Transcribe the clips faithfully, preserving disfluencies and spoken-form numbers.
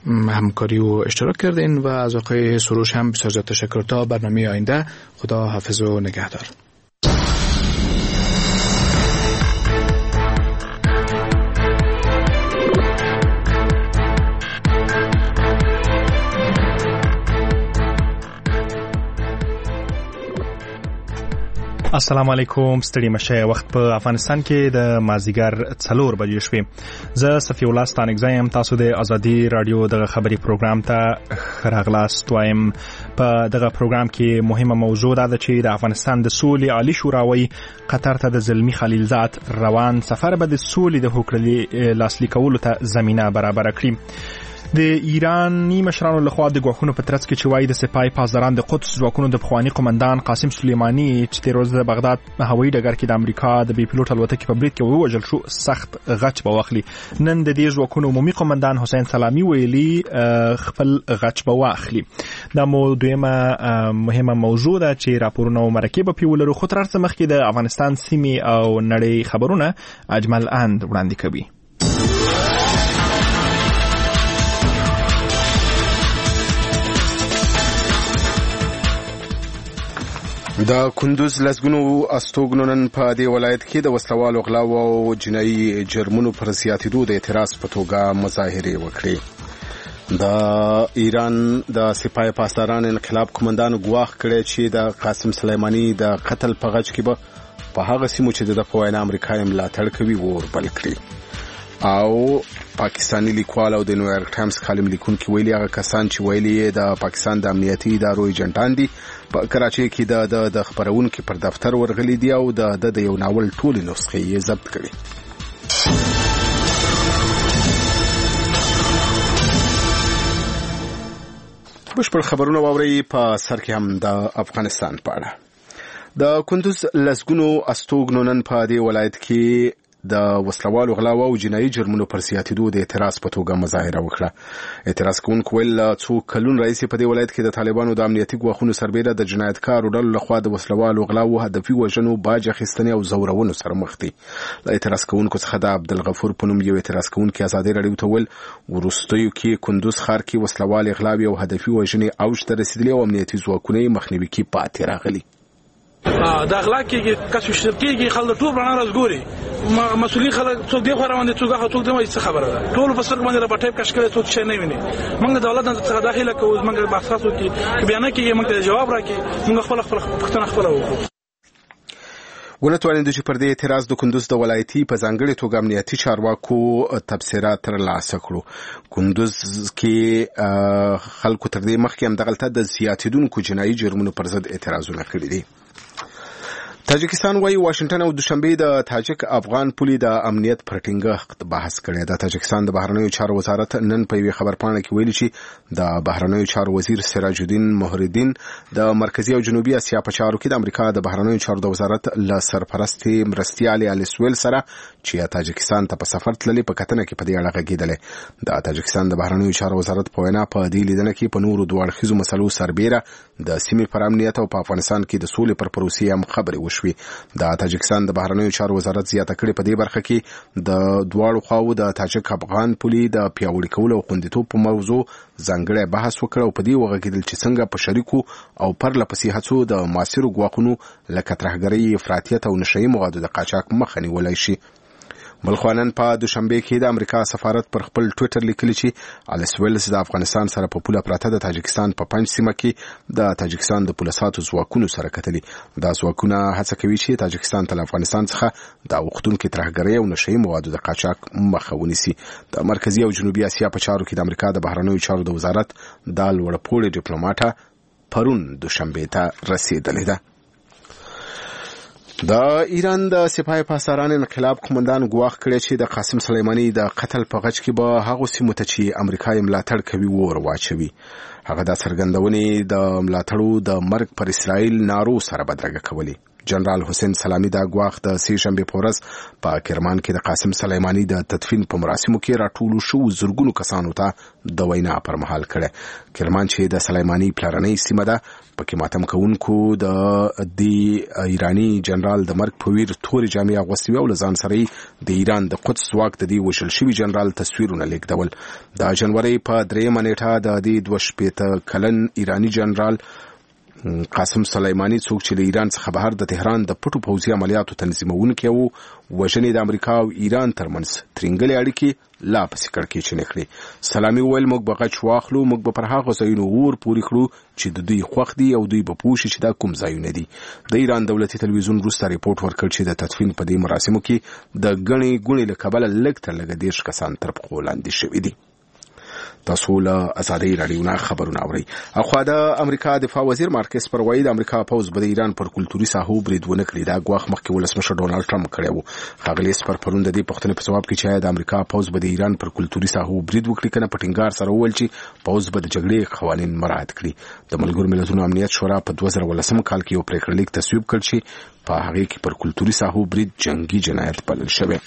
همکاری و اشتراک کردین و از آقای سروش هم بسیار زیاد تشکر. تا برنامه آینده، خدا حافظ و نگهدار. السلام علیکم. ستړي مشه. وخت په افغانستان کې د مازیګر څلور بجې شوې. زه صفی الله ستانکزی یم. تاسو د ازادي رادیو دغه خبري پروګرام ته راغلاست. وایم په دغه پروګرام کې مهمه موضوع ده چې د افغانستان د سولې عالی شورا قطر ته د زلمی خلیلزاد روان سفر به د سولې د هوکړې لاسلیک کولو ته زمینه برابر کړي. د ایرانی مشرانو لخوا د غوښونو په ترڅ کې چې وایي د سپای پاسداران د قدس ځواکونو د پخوانی قومندان قاسم سلیمانی چې تیر ورځ د بغداد هوایي ډګر کې د امریکا د بي پيلوټ الوتکې په برید کې ووژل شو سخت غچ به واخلي. نن د دې ځواکونو عمومي قومندان حسین سلامی ویلي خپل غچ به واخلي. دا مو دویمه مهمه موضوع ده چې راپورونه او مرکې به پیولرو. خو تر څه مخکې د افغانستان سیمې او نړۍ خبرونه اجمل اند وړاندې کوي. د کندوز لسګونو استوګنو نن په دې ولایت کې د وسلوالو غلاو او جنایي جرمونو پر زیاتېدو د اعتراض په توګه مظاهرې وکړې. د ایران د سپای پاسداران انقلاب قومندان ګواښ کړی چې د قاسم سلیمانی د قتل په غچ کې به په هغه سیمو چې د په وینا امریکا یې ملاتړ کوي اور بل کړي. او پاکستانی لیکوال او د نیویارک ټایمز کالم لیکونکي ویلي هغه کسان چې ویلي د پاکستان د امنیتي ادارو ایجنټان دي په کراچۍ کې د د خبرونکو پر دفتر ورغلي دي او د د یو ناول ټولې نسخې یې ضبط کړي. بشپړ خبرونه واوري. په سر کې هم د افغانستان په اړه د کندوز لسګونو استوګنو نن په دې ولایت کې د وسلوالو غلاو او جنایي جرمونو پر زیاتېدو د اعتراض په توګه مظاهره وکړه. اعتراض کوونکو ویل څو کلون رئیس په دې ولایت کې د طالبانو د امنیتي ګواښونو سربېره د جنایتکارو ډلو لخوا د وسلوالو غلاو، هدفي وژنو، باج اخیستنې او زورونو سره مخ دي. د اعتراض کوونکو څخه د عبدالغفور په نوم یو اعتراض کوونکی ازادي راډیو ته ویل وروستیو کې کندوز ښار کې وسلوال غلاوې او هدفي وژنې اوج ته رسېدلې او امنیتي ځواکونه یې مخنیوي کې پاتې راغلي. د اخلاق کې کسب شرکیږي خلک ټول باندې راځګوري مسؤلین خلک څوک دی خو روان دي څوک هغه څوک دی څه خبره ده ټول په سر باندې را پټه کش کړي څوک شي نه ویني. موږ د دولت څخه داخله کوو موږ بحثاتو کې بیان کې موږ جواب راکې موږ خپل خپل پښتنه خپل وکړو. ولټوانې چې پر دې اعتراض د کندوز د ولایتي په ځانګړي توګه امنیتي چارواکو تبصرات ترلاسه کړو. کندوز کې خلکو تر دې مخکې هم دغلته د زیاتېدونکو جنایي جرمونو پر ضد اعتراضونه کړي دي. تاجکستان وايي واشنگټن او دوشنبه د تاجک افغان پولي د امنیت پر ټینګښت بحث کړی. د تاجکستان د بهرنیو چارو وزارت نن په یوه خبرپاڼه کې ویلي چې د بهرنیو چارو وزیر سراج الدین مهردین د مرکزی او جنوبي اسیا په چارو کې د امریکا د بهرنیو چارو د وزارت له سرپرستي مرستیال الیسویل سره چې تاجکستان ته په سفر تللی په کتنه کې په دې اړه غږیدل. د تاجکستان د بهرنیو چارو وزارت په وینا په دې لیدنه کې په نورو دوه اړخیزو مسلو سربېره د سیمې پر امنیت او په افغانستان کې د سولې پر پروسې هم خبرې وشوې. د تاجکستان د بهرنیو چارو وزارت زیاته کړې په دې برخه کې د دواړو خواو د تاجک افغان پولي د پیاوړي کولو او خوندیتوب په موضوع ځانګړی بحث وکړ او په دې وغږیدل چې څنګه په شریکو او پرله پسې هڅو د معاصرو ګواښونو لکه ترهګرۍ، افراطیت او نشهیي موادو د قاچاق مخه نیولی شي. بلخوانن په دوشنبه کې د امریکا سفارت پر خپل ټویټر لیکلی چې الیسویلز د افغانستان سره په پوله پراته د تاجکستان په پنځ سیمه کې د تاجکستان د پولیساتو ځواکونو سره کتلي. دا ځواکونه هڅه کوي چې تاجکستان ته افغانستان څخه د اوښتونکو ترهګرۍ او نشهیي موادو د قاچاق مخه ونیسي. د مرکزی او جنوبي اسیا په چارو کې د امریکا د بهرنیو چارو د وزارت د لوړپوړي ډیپلوماټه پرون دوشنبه ته رسیدلې ده. د ایران د سپاه پاسداران انقلاب قومندان ګواښ کړی چې د قاسم سلیمانی د قتل په غچ کې به هغه سیمو ته چې امریکا یې ملاتړ کوي اور واچوي. هغه د څرګندونې د ملاتړو د مرګ پر اسرائیل نارو سره بدرګه کولی. جنرال حسین سلامی دا غواخ د سه شنبه په ورځ په کرمان کې د قاسم سلیمانی د تدفین په مراسمو کې راټول شو زرګونو کسانو ته د وینا پر مهال کړه. کرمان چې د سلیمانی پلارنۍ سیمه ده پکې ماتم کوونکو د دی ایرانی جنرال د مرګ په ویر توري جامع اغوستي او لزان سره د ایران د قدس ځواک د دی وشل شوی جنرال تصویرونه لیکدول. د جنوري په درېمه نیټه د دې دوه شپېته کلن ایرانی جنرال قاسم سلیمانی څوک چې له ایران څخه بهر د تهران د پټو پوځي عملیاتو تنظیمونکي وو وژنې د امریکا او ایران ترمنځ ترنګلې اړیکې لا پسې کړکېچنې کړې. سلامي وویل موږ به غچ واخلو، موږ به پر هغو ځایونو اور پورې کړو چې د دوی خوښ دي او دوی به پوه شي چې دا کوم ځایونه دي. د ایران دولتي تلویزیون وروسته ریپورټ ورکړ چې د تدفین په دې مراسمو کې د ګڼې ګوڼې له کبله لږ تر لږه دېرش کسان تر پښو لاندې شوي دي. تاسو له ازادي رادیو نه خبرونه اورئ. اخوا د امریکا دفاع وزیر مارکس پروای د امریکا پوز به د ایران پر کلتوري ساحو بریدونه کړی. دا غواخ مخکې ولسمشر ډونالد ټرمپ کړی وو. ښاغلی سپر پرون د دې پوښتنې په ځواب کې چې د امریکا پوز به د ایران پر کلتوري ساحو برید وکړي کنه په ټینګار سره وویل چې پوز به د جګړې قوانین مراعات کړي. د ملګرو ملتونو امنیت شورا په دوه زره ولسم کال کې یو پریکړه لیک تصویب کړ چې په هغه کې پر کلتوري ساحو برید جنگي جنایت بلل شوی.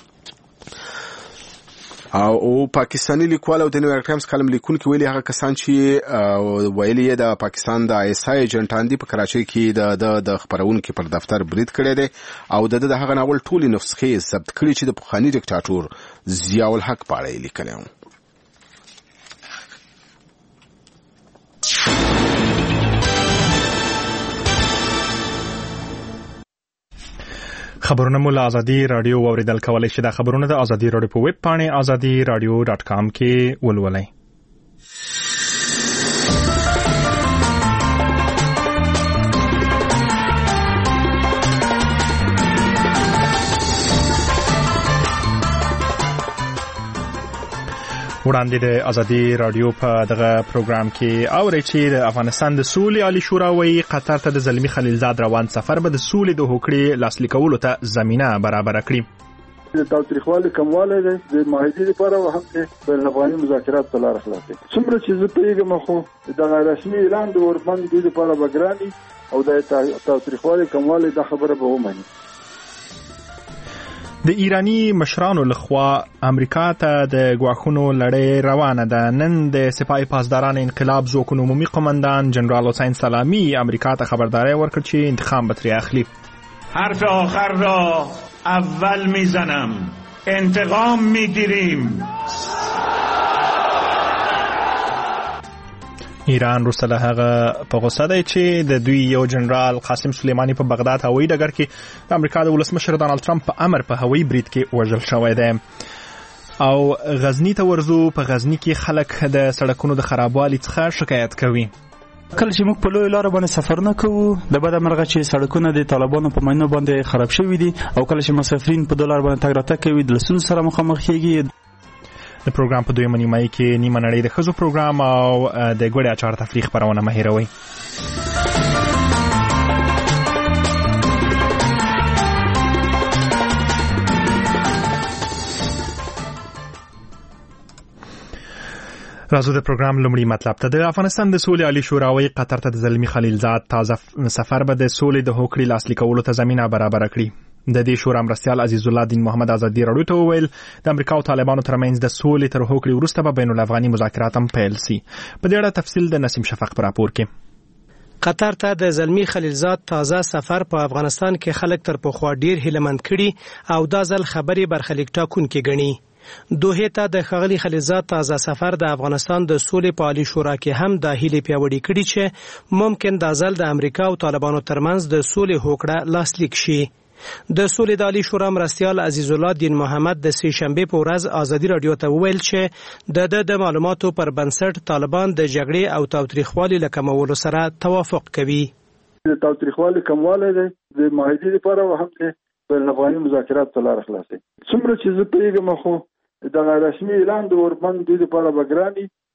او پاکستانی لیکوال او د نیویارک ټایمز کالم لیکونکي ویلي هغه کسان چې ویلي د پاکستان د آی اس آی ایجنټان دي په کراچۍ کې د د خبرونکو پر دفتر برید کړی دی او د دغه ناول ټولې نسخې ضبط کړي چې د پخوانی ډیکټاتور ضیاء الحق په اړه لیکلی و. خبرونه مو له ازادي رادیو اوریدل کولای شي. دا خبرونه د ازادي رادیو په ویب پاڼه ازادي رادیو ډاټ کام کې ولولئ. وړاندې د ازادي رادیو په دغه پروګرام کې اورئ چې د افغانستان د سولې عالی شورا وايي قطر ته د زلمی خلیلزاد روان سفر به د سولې د هوکړې لاسلیک کولو ته زمینه برابر کړي. د تاریخوالي کمواله د معاهدې لپاره او هم د بین الافغاني مذاکرات په لار خلاصي. څومره چې زه پیګم خو د رسمي اعلان د وربند د لپاره بګراني او د تاریخوالي کمواله د خبره به ومني. د ایرانی مشرانو لخوا امریکا ته د غواخونو لړۍ روانه ده. نن د سپاه پاسداران انقلاب ځواکونو عمومي قماندان جنرال حسین سلامی امریکا ته خبرداری ورکړ چې انتقام به ترې اخلي. حرف آخر را اول میزنم، انتقام میگیریم. ایران وروسته له هغه په غوسه دی چې د دوی یو جنرال قاسم سلیمانی په بغداد هوایي ډګر کې د امریکا د ولسمشر ډانلډ ټرمپ په امر په هوایي برید کې وژل شوی دی. او غزنی ته ورځو. په غزنی کې خلک د سړکونو د خرابوالي څخه شکایت کوي. کله چې موږ په لوی لار باندې سفر نه کوو د بده مرغه چې سړکونه د طالبانو په مینو باندې خراب شوي دي او کله چې مسافرین په دولار باندې تګ راتګ کوي د لسونو سره مخامخ کېږي. د پروګرام په دویمه نیمایي کې نیمه نړۍ د ښځو پروګرام او د ګوړې اچار تفریح خپرونه مه هېروئ. راځو د پروګرام لومړی مطلب ته. د افغانستان د سولې عالی شورا وايي قطر ته د زلمی خلیلزاد تازه سفر به د سولې د هوکړې لاسلیک کولو ته زمینه برابر کړي. د دې شورا مرستیال عزیز الله دین محمد ازادي رادیو ته وویل د امریکا او طالبانو ترمنځ د سولې تر هوکړې وروسته به بین الافغاني مذاکرات هم پیل شي. په دې اړه تفصیل د نسیم شفق په راپور کې. قطر ته د زلمی خلیلزاد تازه سفر په افغانستان کې خلک تر پخوا ډیر هیلمند کړي او دا ځل خبري برخلیک ټاکونکي ګڼي. دوه ته د ښاغلي خلیلزاد تازه سفر د افغانستان د سولې په عالی شورا کې هم د هیلې پیاوړي کړي چې ممکن دا ځل د امریکا او طالبانو ترمنځ د سولې هوکړه لاسلیک شي. د سولې د عالی شورا مرستیال عزیز الله دین محمد د سه شنبه په ورځ ازادي رادیو ته وویل چې د د معلوماتو پر بنسټ طالبان د جګړې او تاوتریخوالي له کمولو سره توافق کوي. د تاوتریخوالي کمواله د معاهدې لپاره او هم د بین الافغاني مذاکرات په لار خلاصي. څومره چې زه پیګم خو د رسمي اعلان د وربند د لپاره بګراني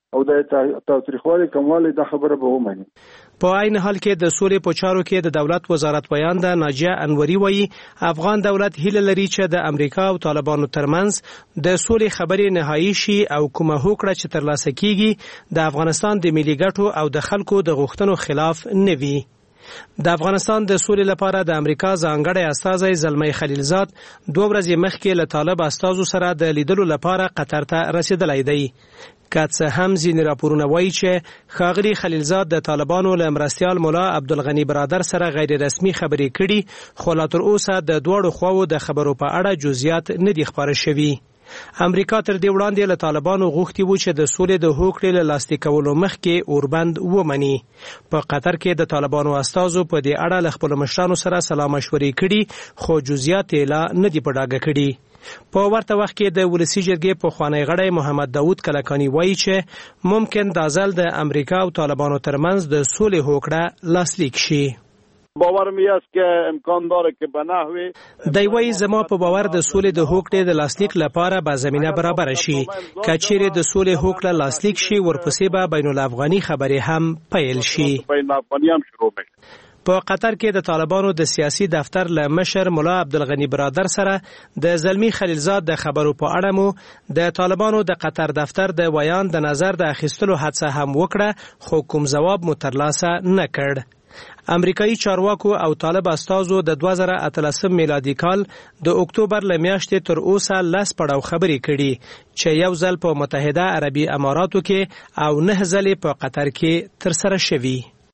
او د تاوتریخوالي کموالی دا خبره به ومني. په عین حال کې د سولې په چارو کې د دولت وزارت بیان د ناجیه انوري وایي افغان دولت هیله لري چې د امریکا او طالبانو ترمنځ د سولې خبرې نهایی شي او کومه هوکړه چې ترلاسه کیږي د افغانستان د ملي ګټو او د خلکو د غوښتنو خلاف نه وي. د افغانستان د سولې لپاره د امریکا ځانګړی استازی زلمی خلیلزاد دوه ورځې مخکې له طالب استازو سره د لیدلو لپاره قطر ته رسیدلی دی. که څه هم ځینې راپورونه وایي چې ښاغلي خلیلزاد د طالبانو له مرستیال ملا عبدالغني برادر سره غیر رسمي خبرې کړي خو لا تر اوسه د دواړو خواوو د خبرو په اړه جزئیات نه دي خپاره شوي. امریکا تر دې وړاندې له طالبانو غوښتي وو چې د سولې د هوکړې له لاسلیک کولو مخکې اوربند ومني. په قطر کې د طالبانو استازو په دې اړه له خپلو مشرانو سره سلا مشورې کړي خو جزئیات یې لا نه دي په ډاګه کړي. په ورته وخت کې د ولسی جرګې پخوانی غړی محمد داود کلکانی وایي چې ممکن دا ځل د امریکا او طالبانو ترمنځ د سولې هوکړه لاسلیک شي. باور می است که امکان داره که به نحوی دی وایي زما په باور د سولې د هوکړې د لاسلیک لپاره به زمینه برابر شي. که چیرې د سولې هوکړه لاسلیک شي ورپسې به بین الافغاني خبرې هم پیل شي. بین الافغاني هم شروع بشي. په قطر کې د طالبانو د سیاسي دفتر له مشر ملا عبدالغني برادر سره د زلمی خلیلزاد د خبرو په اړه مو د طالبانو د قطر دفتر د ویان د نظر د اخیستلو هڅه هم وکړه خو کوم جواب مو ترلاسه نه کړ. امریکایي چارواکو او طالب استازو د دوه زره اتلسم میلادي کال د اکتوبر له میاشتې تر اوسه لس پړاو خبرې کړي چې یو ځل په متحده عربي اماراتو کې او نه ځلې په قطر کې ترسره شوي.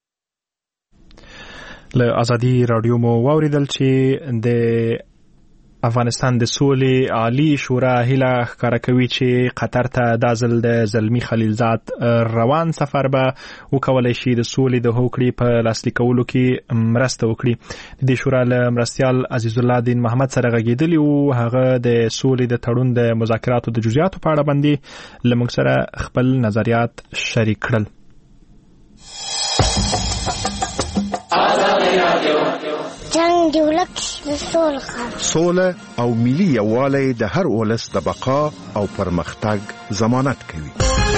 له ازادي رادیو مو واوریدل چې د افغانستان د سولې عالی شورا هیله ښکاره کوي چې قطر ته د ځل د زلمی خلیلزاد روان سفر به وکولای شي د سولې د هوکړې په لاسلیک کولو کې مرسته وکړي. د دې شورا له مرستیال عزیز الله دین محمد سره غږیدلی او هغه د سولې د تړون د مذاکراتو د جزئیاتو په اړه باندې له موږ سره خپل نظریات شریک کړل. جنگ دی ولک د سول خبر سوله او ملي یووالی د هر ولس د بقا او پرمختګ ضمانت کوي.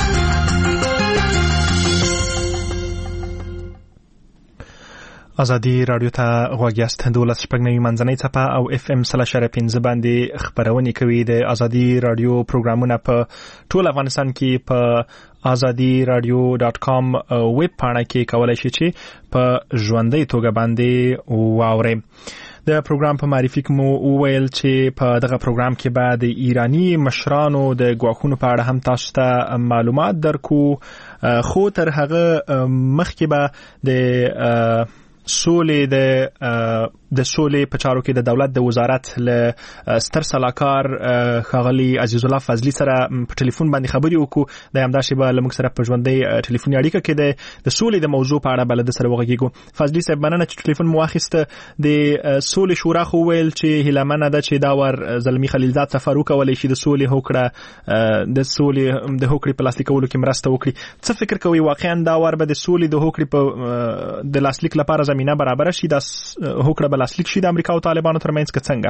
ازادي رادیو ته غوږ یاست. دولس شپږ نوي منځنۍ څپه او اف ام سل اشاریه پنځه باندې خپرونې کوي. د ازادي رادیو پروګرامونه په ټول افغانستان کې په ازادي رادیو ډاټ کام ویب پاڼه کې کولای شئ چې په ژوندۍ توګه باندې واورئ. د پروګرام په معرفي کې مو وویل چې په دغه پروګرام کې به د ایرانی مشرانو د ګواښونو په اړه هم تاسو ته معلومات درکو خو تر هغه مخکې به د سولې د د سولې په چارو کې د دولت د وزارت له ستر سلاکار ښاغلي عزیز الله فضلي سره په ټلیفون باندې خبرې وکړو. د همداسې به له موږ سره په ژوندۍ ټلیفوني اړیکه کې د د سولې د موضوع په اړه به له ده سره وغږېږو. فضلي صاحب مننه چې ټلیفون مو واخیسته. د سولې شورا خو وویل چې هیلهمنه ده چې دا ور زلمي خلیلزاد سفر وکولی شي د سولې هوکړه د سولې د هوکړې په لاسلیک کولو کې مرسته وکړي. څه فکر کوئ واقعا دا ور به د سولې د هوکړې په د لاسلیک لپاره زمینه برابر شي دا هوکړه لاسلیک شي د امریکا او طالبانو ترمنځ که څنګه؟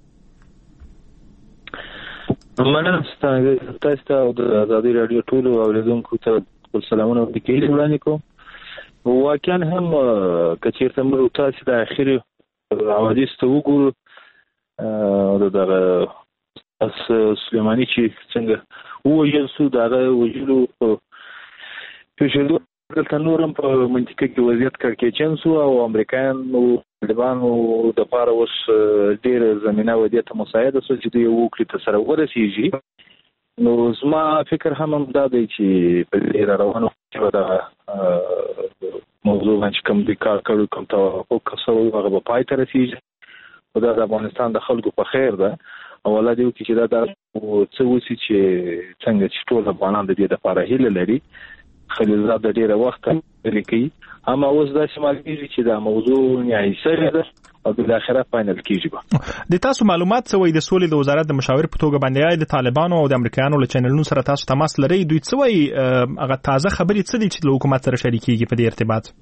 مننه تاسو ته او د ازادي رادیو ټولو اوریدونکو ته خپل سلامونه وکړي وړاندې کوم. واقعا هم که چېرته موږ تاسو د اخري حوادث ته وګورو د دغه سلیماني چې څنګه ووژل سو دغه وژلو پېژندو دلته نورم په منطقه کې وضعیت کړکېچن سو او امریکایانو طالبانو د پاره اوس ډېره زمینه ودې ته مساعده سو چې دوی وکړي ته سره ورسېږي. نو زما فکر هم دا دی چې په دې روانو کې دا موضوع باندې کوم د کار کړو کوم توافق کسو هغه په پای ته رسېږي او دا د افغانستان د خلکو په خیر ده او الله دې وکړي چې دا د څه وسی چې څنګه چې ټول افغانان د دې لپاره هیله لري. خلیلزاد د ډیره وخت لیکي اما اوس دا شمال کیږي چې دا موضوع نهایي سره ده او د اخره فاینل کیږي. د تاسو معلومات څه وایي د سولې د وزارت د مشاور په توګه باندې د طالبانو او د امریکایانو له چینلونو سره تاسو تماس لرئ دوی څه وایي هغه تازه خبرې څه دي چې له حکومت سره شریکيږي په دې ارتباط؟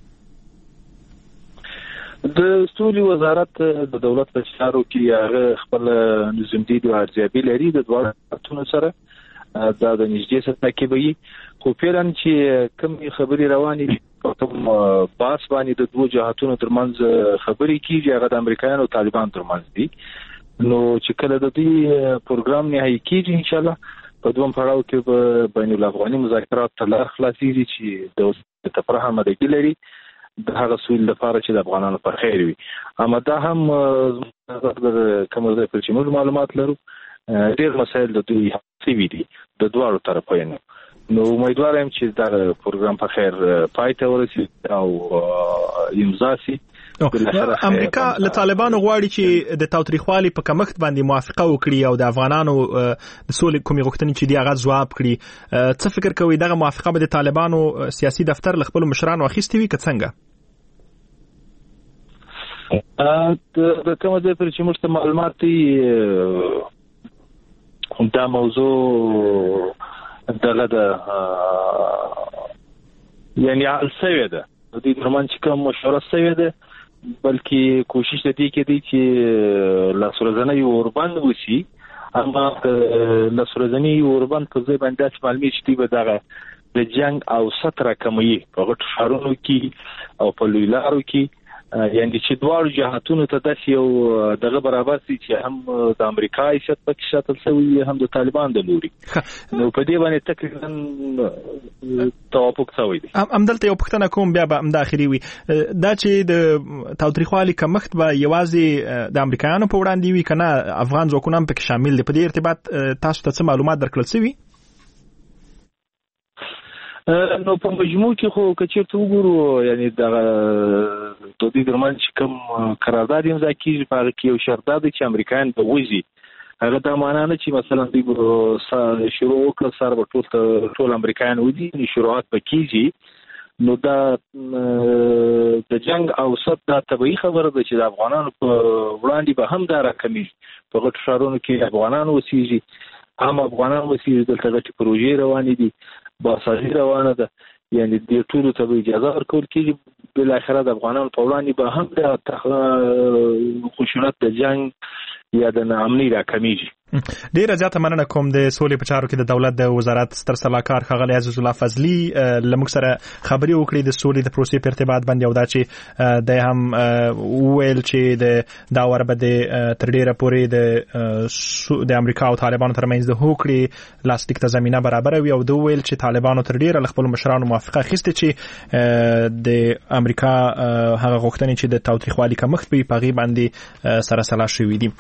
د سولې وزارت د دولت په چارو کې هغه خپل نظامدید او ارزیابي لري د دوه وزارتونو سره دا د نږدې سره کېږي. خو پیران چې کوم خبري رواني کوم باس باندې د دوه جهاتونو ترمنځ خبري کیږي هغه د امریکایانو او طالبان ترمنځ دي. نو چې کله د دې پروګرام نهایی کیږي ان شاء الله په دوم پړاو کې به بین الافغاني مذاکرات ته لار خلاصيږي چې د تفاهم مدګی لري د هغه سویل لپاره چې د افغانانو پر خیر وي. اما دا هم کوم ځای پر چې موږ معلومات لرو ډېر مسایل د دوی سوي دي د دوه طرفونو. نو امیدوار یم چې دا پروګرام په خیر پای ته ورسیږي او امضا شي. امریکا له طالبانو غواړي چې د تاوتریخوالي په کمښت باندې موافقه وکړي او د افغانانو د سولې کومې غوښتنې چې دی هغه ځواب کړي. څه فکر کوي دغه موافقه به د طالبانو سیاسي دفتر له خپلو مشرانو اخیستې وي که څنګه؟ د کومه ځای پر چې موږ ته معلومات دي دا موضوع دغه د یعنی حل شوې ده د دې ترمنځ چې کوم مشوره شوې ده بلکې کوشش د دې کې دی چې لاسورزنې اوربند وشي. اما لاسورزنې اوربند په ځای باندې چې معلومات شتي به دغه د جنگ او ستر کموي په غټ ښارونو کې او په لوی لارو کې یعنی چې دوه جهاتونو ته داسې یو دغه برابر سي چې هم د امریکا حیثیت پکې شاتل شوی هم د طالبان د لوري. نو په دې باندې تقریبا توافق شوی دی. ام دلته یو پښتنه کوم بیا به ام داخلي وي دا چې د تاوتریخوالي کمښت به یوازې د امریکایانو په وړاندې وي کنه افغان ځواکونه هم پکې شامل دي. په دې ارتباط تاسو ته څه معلومات درکړل شوي؟ نو په مجموع کې خو کچېرته وګورو یعنی د د دې درمان چې کوم قرارداد امضا کیږي په هغه کې یو شرط دی چې امریکایان به وځي. هغه دا معنا نه چې مثلا دوی شروع وکړ سره به ټول ټول امریکایان وځي شروعات به کیږي. نو دا د جنگ او صد دا طبيعي خبره ده چې د افغانانو په وړاندې به هم دا راکمېږي. په غټ ښارونو کې افغانان اوسېږي هم افغانان اوسېږي دلته غټې پروژې روانې دي باسازي روانه ده یعنی د ټولو ته اجازه ورکول کېږي. بل اخر د افغانانو په وړاندې به هم د خشونت د جنگ یا د ناامنۍ راکمېږي. ډیره زیاته مننه کوم د سولې په چارو کې د دولت د وزارت ستر سلاکار ښاغلی عزیز الله فضلي لموږ سره خبرې وکړې د سولې د پروسې په ارتباط باندې او دا چې د هم وویل چې د دا ور به د تر ډیره پورې د د امریکا او طالبانو ترمنځ د هوکړې لاسلیک ته زمینه برابروي او د وویل چې طالبانو تر ډیره له خپلو مشرانو موافقه اخیستې چې د امریکا هغه غوښتنې چې د تاوتریخوالي کمښت وي په هغې باندې سره سلا شوي دي.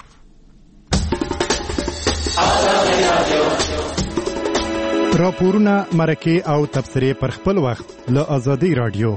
راپورونه مرکه او تبصرې پر خپل وخت له آزادۍ رادیو.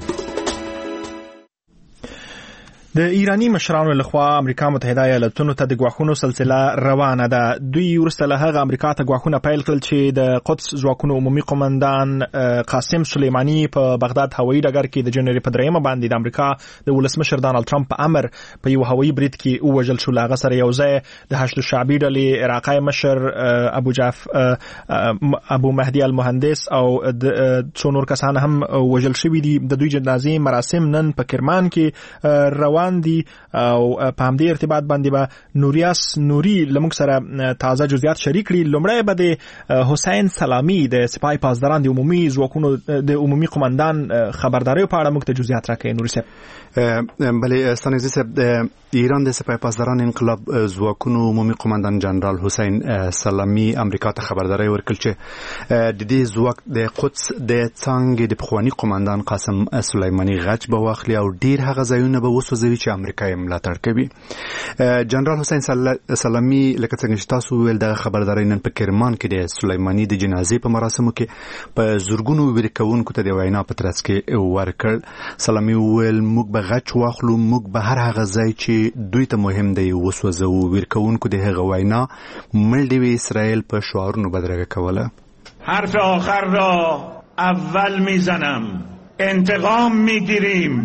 د ایرانی مشرانو لخوا امریکا متحده ایالاتونو ته د غواخونو سلسله روانه ده. دوی ورسته له هغه امریکا ته غواخونه پیل کړل چې د قدس ځواکونو عمومي قومندان قاسم سلیمانی په بغداد هوایي ډګر کې د جنوري په دریمه باندې د امریکا د ولسمشر ډانلډ ټرمپ په امر په یو هوایي برید کې ووژل شو. هغه سره یو ځای د حشد الشعبي ډلې عراقي مشر ابو جعف ابو مهدي المهندس او څو نور کسان هم وژل شوي دي. د دوی جنازې مراسم نن په کرمان کې روان دي او په همدې ارتباط باندې به نوریاس نوري لموږ سره تازه جزئیات شریک کړي. لومړی به د حسین سلامي د سپای پاسداران د عمومي ځواکونو د عمومي قومندان خبرداري په اړه موږ ته جزئیات راکړي. نوري صاحب بلې ستانیزي صاحب د ایران د سپای پاسداران انقلاب ځواکونو عمومي قومندان جنرال حسین سلامي امریکا ته خبرداري ورکړل چې د دې ځواک د قدس د څنګه د پخوانی قومندان قاسم سلیمانی غچ به واخلي او ډیر هغه ځایونه به وسوځوي چې امریکا یې ملاتړ کوي. جنرال حسین سلامي لکه څنګه چې تاسو ویل د خبرداري نن په کرمان کې د سلیمانی د جنازې په مراسمو کې په زورګونو ویرکونکو ته د وینا په ترڅ کې ورکړ. سلامي ویل موږ به غچ واخلو موږ به هر هغه ځای چې دوی ته مهم دی وسوځو. ویرکونکو د هغه وینا مل دی اسرائیل په شعارونو بدرګه کوله. حرف آخر را اول میزنم انتقام میگیریم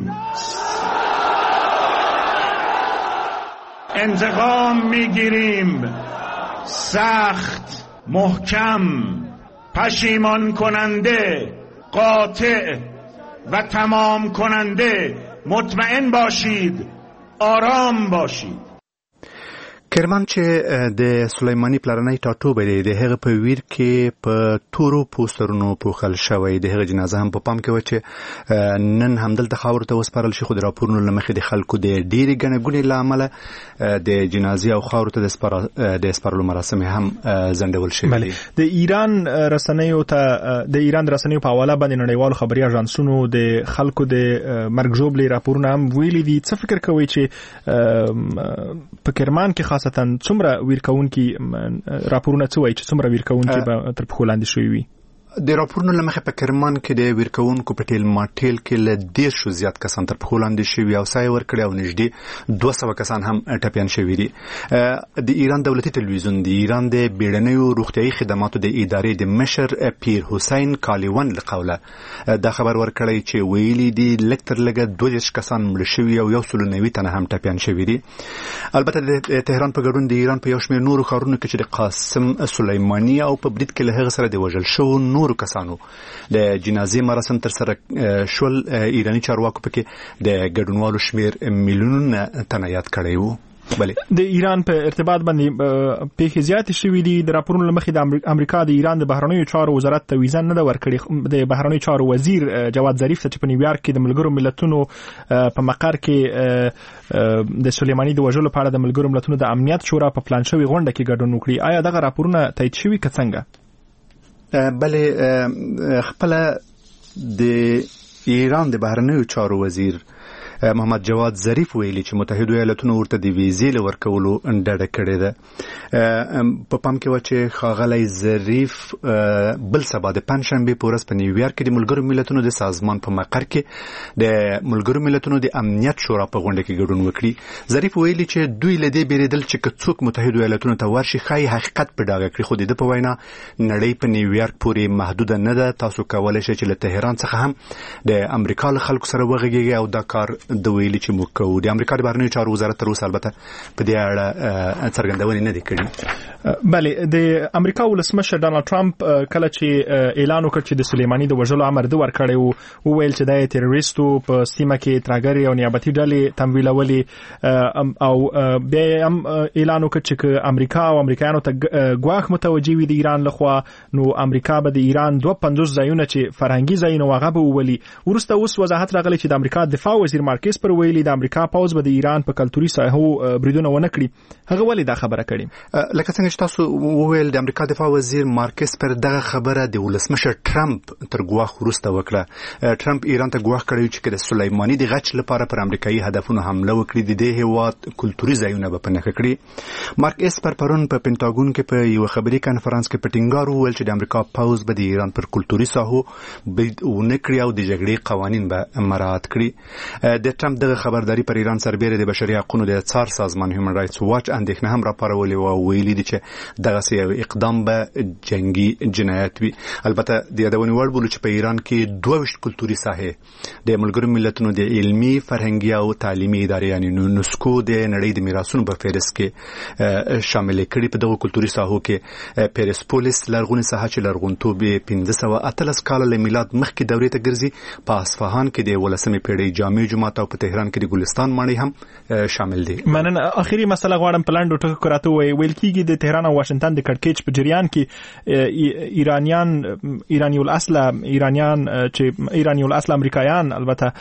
انتقام میگیریم سخت محکم پشیمان کننده قاطع و تمام کننده. مطمئن باشید آرام باشید. کرمان چې د سلیمانی پلرنۍ ټاټوبه دی د هغه په ویر کې په تورو پوسټرونو پوښل شوی د هغه جنازه هم په پام کې و چې نن همدلته خاورو ته وسپارل شي، خو د راپورونو له مخې د خلکو د ډېرې ګڼې ګوڼې له امله د جنازې او خاورو ته د سپارلو مراسم هم ځنډول شوي دي. د ایران رسنیو ته د ایران رسنیو په حواله باندې نړیوالو خبري اژانسونو د خلکو د مرګ ژوبلې راپورونه هم ویلي دي. څه فکر کوئ چې په کرمان کې خاصتا څومره ویرکونکي راپورونه څه وایي چې څومره ویرکونکي به تر پښو لاندې شوي وي؟ د راپورونو له مخې په کرمان کې د ویرکونکو په ټیل ماټیل کې له دېرشو زیات کسان تر پښو لاندې شوي او ساه یې ورکړې او نږدې دوه سوه کسان هم ټپیان شوي دي. د ایران دولتي تلویزیون د ایران د بیړنیو روغتیایي خدماتو د ادارې د مشر پیر حسین کالیون له قوله دا خبر ورکړی چې ویلي دي لږ تر لږه دوه دېرش کسان مړه شوي او یو سل نوي تنه هم ټپیان شوي دي. البته د تهران په ګډون د ایران په یو شمېر نورو ښارونو کې چې د قاسم سلیماني او په برید کې له هغه سره د وژل شوو نورو کسانو د جنازې مراسم تر سره شول، ایرانی چارواکو پکې د ګډونوالو شمیر میلیونونه تنه یاد کړی وو. د ایران په ارتباط باندې پیښې زیاتې شوې دي. د راپورونو له مخې د امریکا د ایران د بهرنیو چارو وزارت ته ویزه نه ده ورکړې. د بهرنیو چارو وزیر جواد ظریف ته چې په نیویارک کې د ملګرو ملتونو په مقر کې د سلیمانی د وژلو په اړه د ملګرو ملتونو د امنیت شورا په پلان شوې غونډه کې ګډون وکړي، آیا دغه راپورونه تایید شوي که څنګه؟ بلې خپله د ایران د بهرنیو چارو وزیر محمد جواد ظریف ویلي چې متحده ایالاتونو ورته د ویزې له ورکولو ډډه کړې ده. په پام کې و چې ښاغلی ظریف بل سبا د پنجشنبې په ورځ په نیویارک کې د ملګرو ملتونو د سازمان په مقر کې د ملګرو ملتونو د امنیت شورا په غونډه کې ګډون وکړي. ظریف ویلي چې دوی له دې بیریدل چې که څوک متحده ایالاتونو ته ورشي ښایي حقیقت په ډاګه کړي، خو د ده په وینا نړۍ په نیویارک پورې محدوده نه ده. تاسو کولی شئ چې له تهران څخه هم د امریکا له خلکو سره وغږیږئ او دا کار د ویلي چې موږ کوو. د امریکا د بهرنیو چارو وزارت تر اوسه البته په دې اړه څرګندونې نه دي کړي. بله، د امریکا ولسمشر ډانلډ ټرمپ کله چې اعلان وکړ چې د سلیمانی د وژلو امر ده ورکړی و، وویل چې دا یې تروریستو په سیمه کې ترهګرې او نیابتي ډلې تمویلولې او بیا هم اعلان وکړ چې که امریکا او امریکایانو ته ګواښ متوجه وي د ایران لخوا نو امریکا به د ایران دوه پنځوس ځایونه چې فرهنګي ځایونه هغه به وولي. وروسته اوس وضاحت راغلی چې د امریکا دفاع وزیر مارکیس پر ویلي د امریکا پوځ به د ایران په کلتوري ساحو بریدونه ونه کړي. هغه ولې دا خبره کړې؟ لکه څنګه چې تاسو وویل د امریکا دفاع وزیر مارکیس پر دغه خبره د ولسمشر ټرمپ تر ګواښ وروسته وکړه. ټرمپ ایران ته ګواښ کړی چې د سلیمانی د غچ لپاره پر امریکایي هدفونو حمله وکړي د دې هیواد کلتوري ځایونه به په نښه کړي. مارکیس پر پرون په پینټاګون کې په یو خبري کانفرنس کې په ټینګار وویل چې د امریکا پوځ به د ایران پر کلتوري ساحو برید ونه کړي او د جګړې قوانین به مراعات کړي. د ټرمپ دغه خبرداري پر ایران سربېره د بشري حقوقو د څار سازمان هیومن رایټس واچ اندېښنه هم راپارولې او ویلي دي چې دغسې یو اقدام به جنګي جنایت وي. البته د یادونې وړ بولو چې په ایران کې دوه ویشت کلتوري ساحې د ملګرو ملتونو د علمي فرهنګي او تعلیمي ادارې یعنې نسکو د نړۍ د میراثونو په فهرست کې شامل کړي. په دغه کلتوري ساحو کې پیرسپولیس لرغونې ساحه چې لرغونتوب یې پنځه سوه اتلس کاله له میلاد مخکې دورې ته ګرځي، په اصفهان کې د ولسمې پیړۍ جامع جومات او په تهران کې د ګلستان ماڼۍ هم شامل دي. مننه. اخیری مسله غواړم په لنډو ټکو کې راته ووایئ. ویل کېږي د تهران او واشنگټن د کړکېچ په جریان کې ایرانیان ایرانی الاصل ایرانیان چې ایرانی الاصل امریکایان البته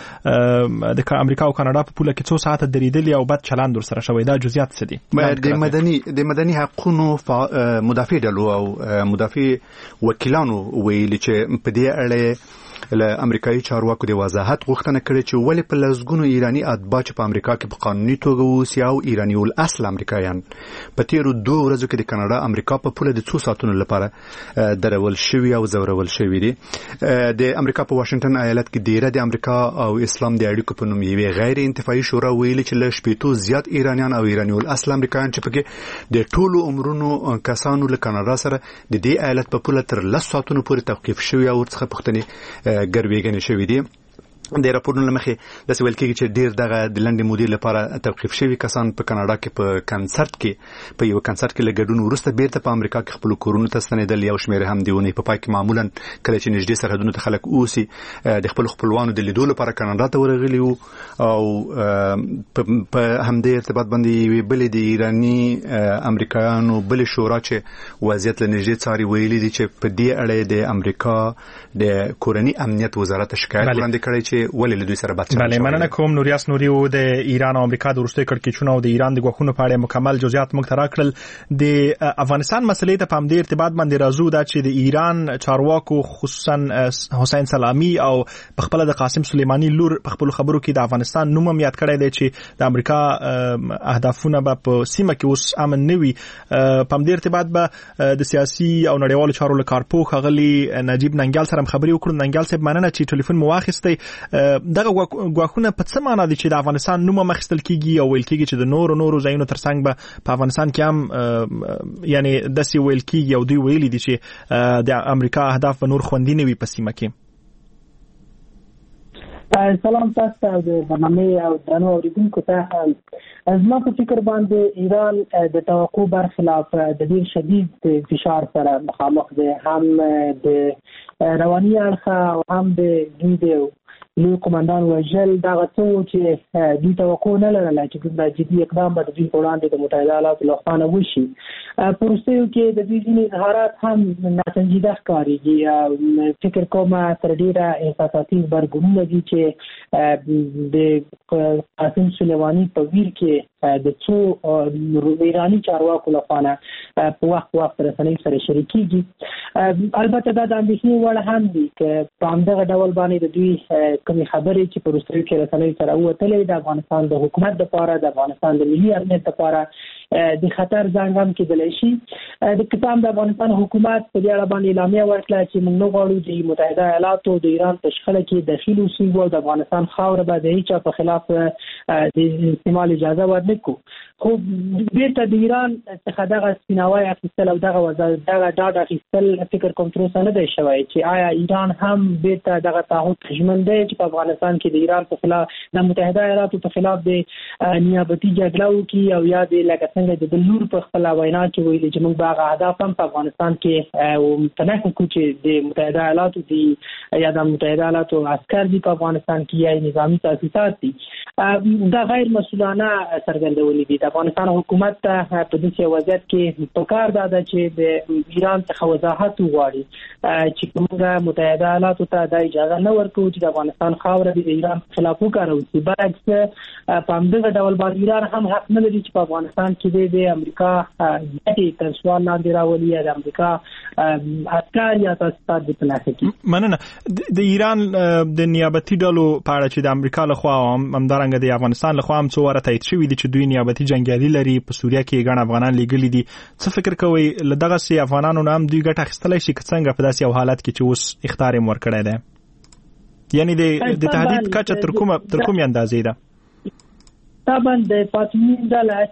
د امریکا او کاناډا په پوله کې څو ساعته درېدلي او بد چلند ورسره شوی. دا جزئیات څه دي؟ د مدني د مدني حقوقو مدافع ډلو او مدافع وکیلانو ویلي چې په دې اړه له امریکایي چارواکو د وضاحت غوښتنه کړې چې ولې په لسګونو ایرانی اتباع چې په امریکا کې په قانوني توګه اوسي او ایرانی الاصل امریکایان په تیرو دوه ورځو کې د کاناډا امریکا په پوله د څو ساعتونو لپاره درول شوي او ځورول شوي دي. د امریکا په واشنگټن ایالت کې ډیره د امریکا او اسلام د اړیکو په نوم یوې غیر انتفاعي شورا ویلي چې له شپېتو زیات ایرانیان او ایرانی الاصل امریکایان چې پکې د ټولو عمرونو کسانو له کاناډا سره د دې ایالت په پوله تر لس ساعتونو پورې توقیف شوي او ورڅخه پوښتنې ګروېږنې شوي دي. د راپورونو مخې د سویل کې چې ډیر دغه د لنډې مودې لپاره توقيف شوی کسان په کاناډا کې په کنسرت کې په یو کنسرت کې لګډون ورسته بیرته په امریکا کې خپل کورونو ته ستنېدل. یو شمېر هم دیونه په پای کې معمولا کله چې نږدې سرحدونو ته خلک اوسي د خپل خپلوانو د لیدو لپاره کاناډا ته ورغلي وو او په همدې ارتباط باندې بلې د ایرانی امریکایانو بلې شورا چې وضعیت له نږدې څاري ویلي دي چې په دې اړه د امریکا د کورنی امنیت وزارت شکایت وړاندې کړی چې ولې له دوی سره بحث شوی. بله مننه کوم نوریاس نوریو د ایران او امریکا د وروستیو کړکېچونو او د ایران د غوښتنو په اړه مکمل جزئیات موږ ته راکړل. د افغانستان مسلې ته په همدې ارتباط باندې راځو دا چې د ایران چارواکو خصوصا حسین سلامي او په خپل د قاسم سلیمانی لور په خپل خبرو کې د افغانستان نوم هم یاد کړی دی چې د امریکا اهدافونه به په سیمه کې اوس امن نه وي. په همدې ارتباط به د سیاسي او نړیوالو چارو له کارپوه ښاغلي نجیب ننګیال سره خبرې وکړو. ننګیال صاحب مننه چې ټلیفون مو واخیستی. دغه غواخونه په څه معنی دي چې د افغانستان نوم مخستل کیږي او ویل کیږي چې د نورو نورو ځایونو ترڅنګ به په افغانستان کې هم یعنی داسې ویل کیږي او دوی ویلي دي چې د امریکا اهداف به نور خوندي نه وي په سیمه کې. سلام تاسو د برنامه او دنو اوریدونکو ته. زما په فکر باندې ایران د توقع برخلاف د ډیر شدید فشار سره مخامخ دی، هم د رواني اړخ او هم د دوی د لوی قومندان وژل دغه څه چې دوی توقع نه لرله چې د جدي اقدام به دوی په وړاندې د متحده ایالاتو له خوا نه وشي. په وروستیو کې د دوی ځینې اظهارات هم ناسنجیده ښکارېږي. فکر کوم تر ډېره احساساتي غبرګونونه دي چې د قاسم سلیماني په ویر کې د څو ایراني چارواکو له خوا نه په وخت وخت رسنیو سره شریکېږي. البته دا د اندېښنې وړ هم دي که په همدغه ډول باندې د دوی کومې خبرې چې په وروستیو کې رسنیو سره ووتلې د افغانستان د حکومت دپاره د افغانستان د ملي امنیت دپاره د خطر زنګ هم کېدلی شي. د کتاب د افغانستان حکومت په دې اړه باندې اعلامیه ورکړه چې موږ نه غواړو د متحده ایالاتو د ایران په شخړه کې دخیل اوسو او د افغانستان خاوره به د هیچا په خلاف د استعمال اجازه ورنه کو. خو بیرته د ایران څخه دغه سپیناوی اخیستل او دغه دغه ډاډ اخیستل فکر کوم تر اوسه نه دی شوی چې آیا ایران هم بیرته دغه تعهد ژمن دی چې په افغانستان کې د ایران په خلاف د متحده ایالاتو په خلاف د نیابتي جګړه وکړي او یا د لکه څنګه د بلور په خپل وینا کې ویلي چې موږ به اهداف هم په افغانستان کې تنه کو چې د متحده ایالاتو دی یا د متحده ایالاتو عسكر دي په افغانستان کې یا نظامی تاسیسات دي. دا غیر مسؤلانه څرګندولې دي. د افغانستان حکومت ته په دې وضعیت کې پکار ده چې د ایران څخه وضاحت وغواړي چې کومه متحده ایالاتو ته د اجازه نه ورکوي چې د افغانستان خاوره د ایران خلاف وکاروي. برعکس په همدغه ډول باندې ایران هم حق نه لري چې په افغانستان کې د امریکا ګټې تر سوال لاندې راولي یا د امریکا عسكر یا تاسیسات د پناه کوي. مننه. د ایران د نیابتي ډلو په اړه چې د امریکا لخوا همدارنګه د افغانستان لخوا هم څو واره تایید شوي دي چې دوی نیابتي جنګیالي لري په سوریه کې ګڼ افغانان لیږلي دي. څه فکر کوئ له دغسې افغانانو نه هم دوی ګټه اخیستلی شي که څنګه په داسې یو حالت کې چې اوس اخطار یې ورکړی دی؟ یعنی د تهدید کچه تر کومه تر کومې اندازې ده؟ طبعا د فاطمین ډله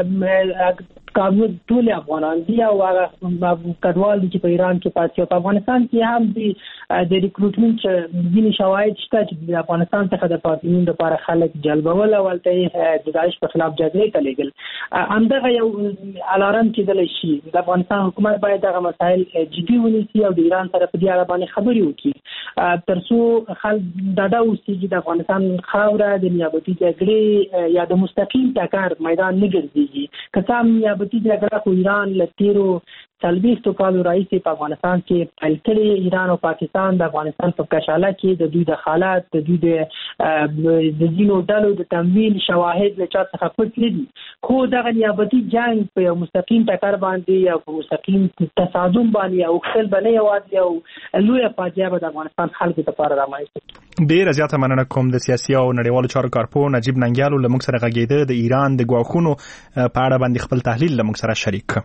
چې کابل ټول افغانان دي او هغه کډوال دي چې په ایران کې پاتې او په افغانستان کې هم دي د ریکروټمنټ ځینې شواهد شته چې د افغانستان څخه د فاطمین لپاره خلک جلبول او ولته د داعش په خلاف جګړې ته لېږل. همدغه یو الارم کېدلی شي. د افغانستان حکومت باید دغه مسایل جدي ونیسي او د ایران سره په دې اړه باندې خبرې وکړي تر څو خلک ډاډه اوسي چې د افغانستان خاوره د نیابتي جګړې یا د مستقیم ټکر میدان نه ګرځېږي. که څه هم نیابتي جګړه خو ایران له تیرو څلوېښتو کالو راهیسې په افغانستان کې پیل کړې. ایران او پاکستان د افغانستان په کشاله کې د دوی د حالات د دوی د ځینو ډلو د تمویل شواهد له چا څخه پټ نه دي. خو دغه نیابتي جنګ په یو مستقیم ټکر باندې یا په مستقیم تصادم باندې اوښتل به نه یوازې یو لویه فاجعه به د افغانستان خلکو لپاره رامنځته کړي. ډېره زیاته مننه کوم د سیاسي او نړیوالو چارو کارپوه نجیب ننګیال له موږ سره غږېده د ایران د ګواښونو په اړه باندې خپل تحلیل له موږ سره شریک.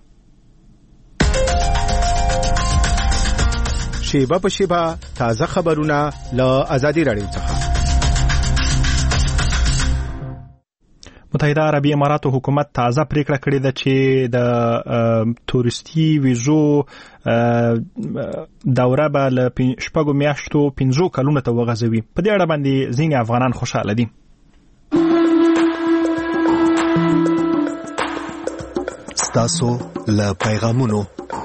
شیبه په شیبه تازه خبرونه له آزادي رادیو څخه. متحده عربي اماراتو حکومت تازه پریکړه کړې ده چې د تورستي ویزو دوره به له شپږو میاشتو پنځو کلونو ته وغځوي. په دې اړه باندې ځینې افغانان خوشاله دي. ستاسو له پیغامونو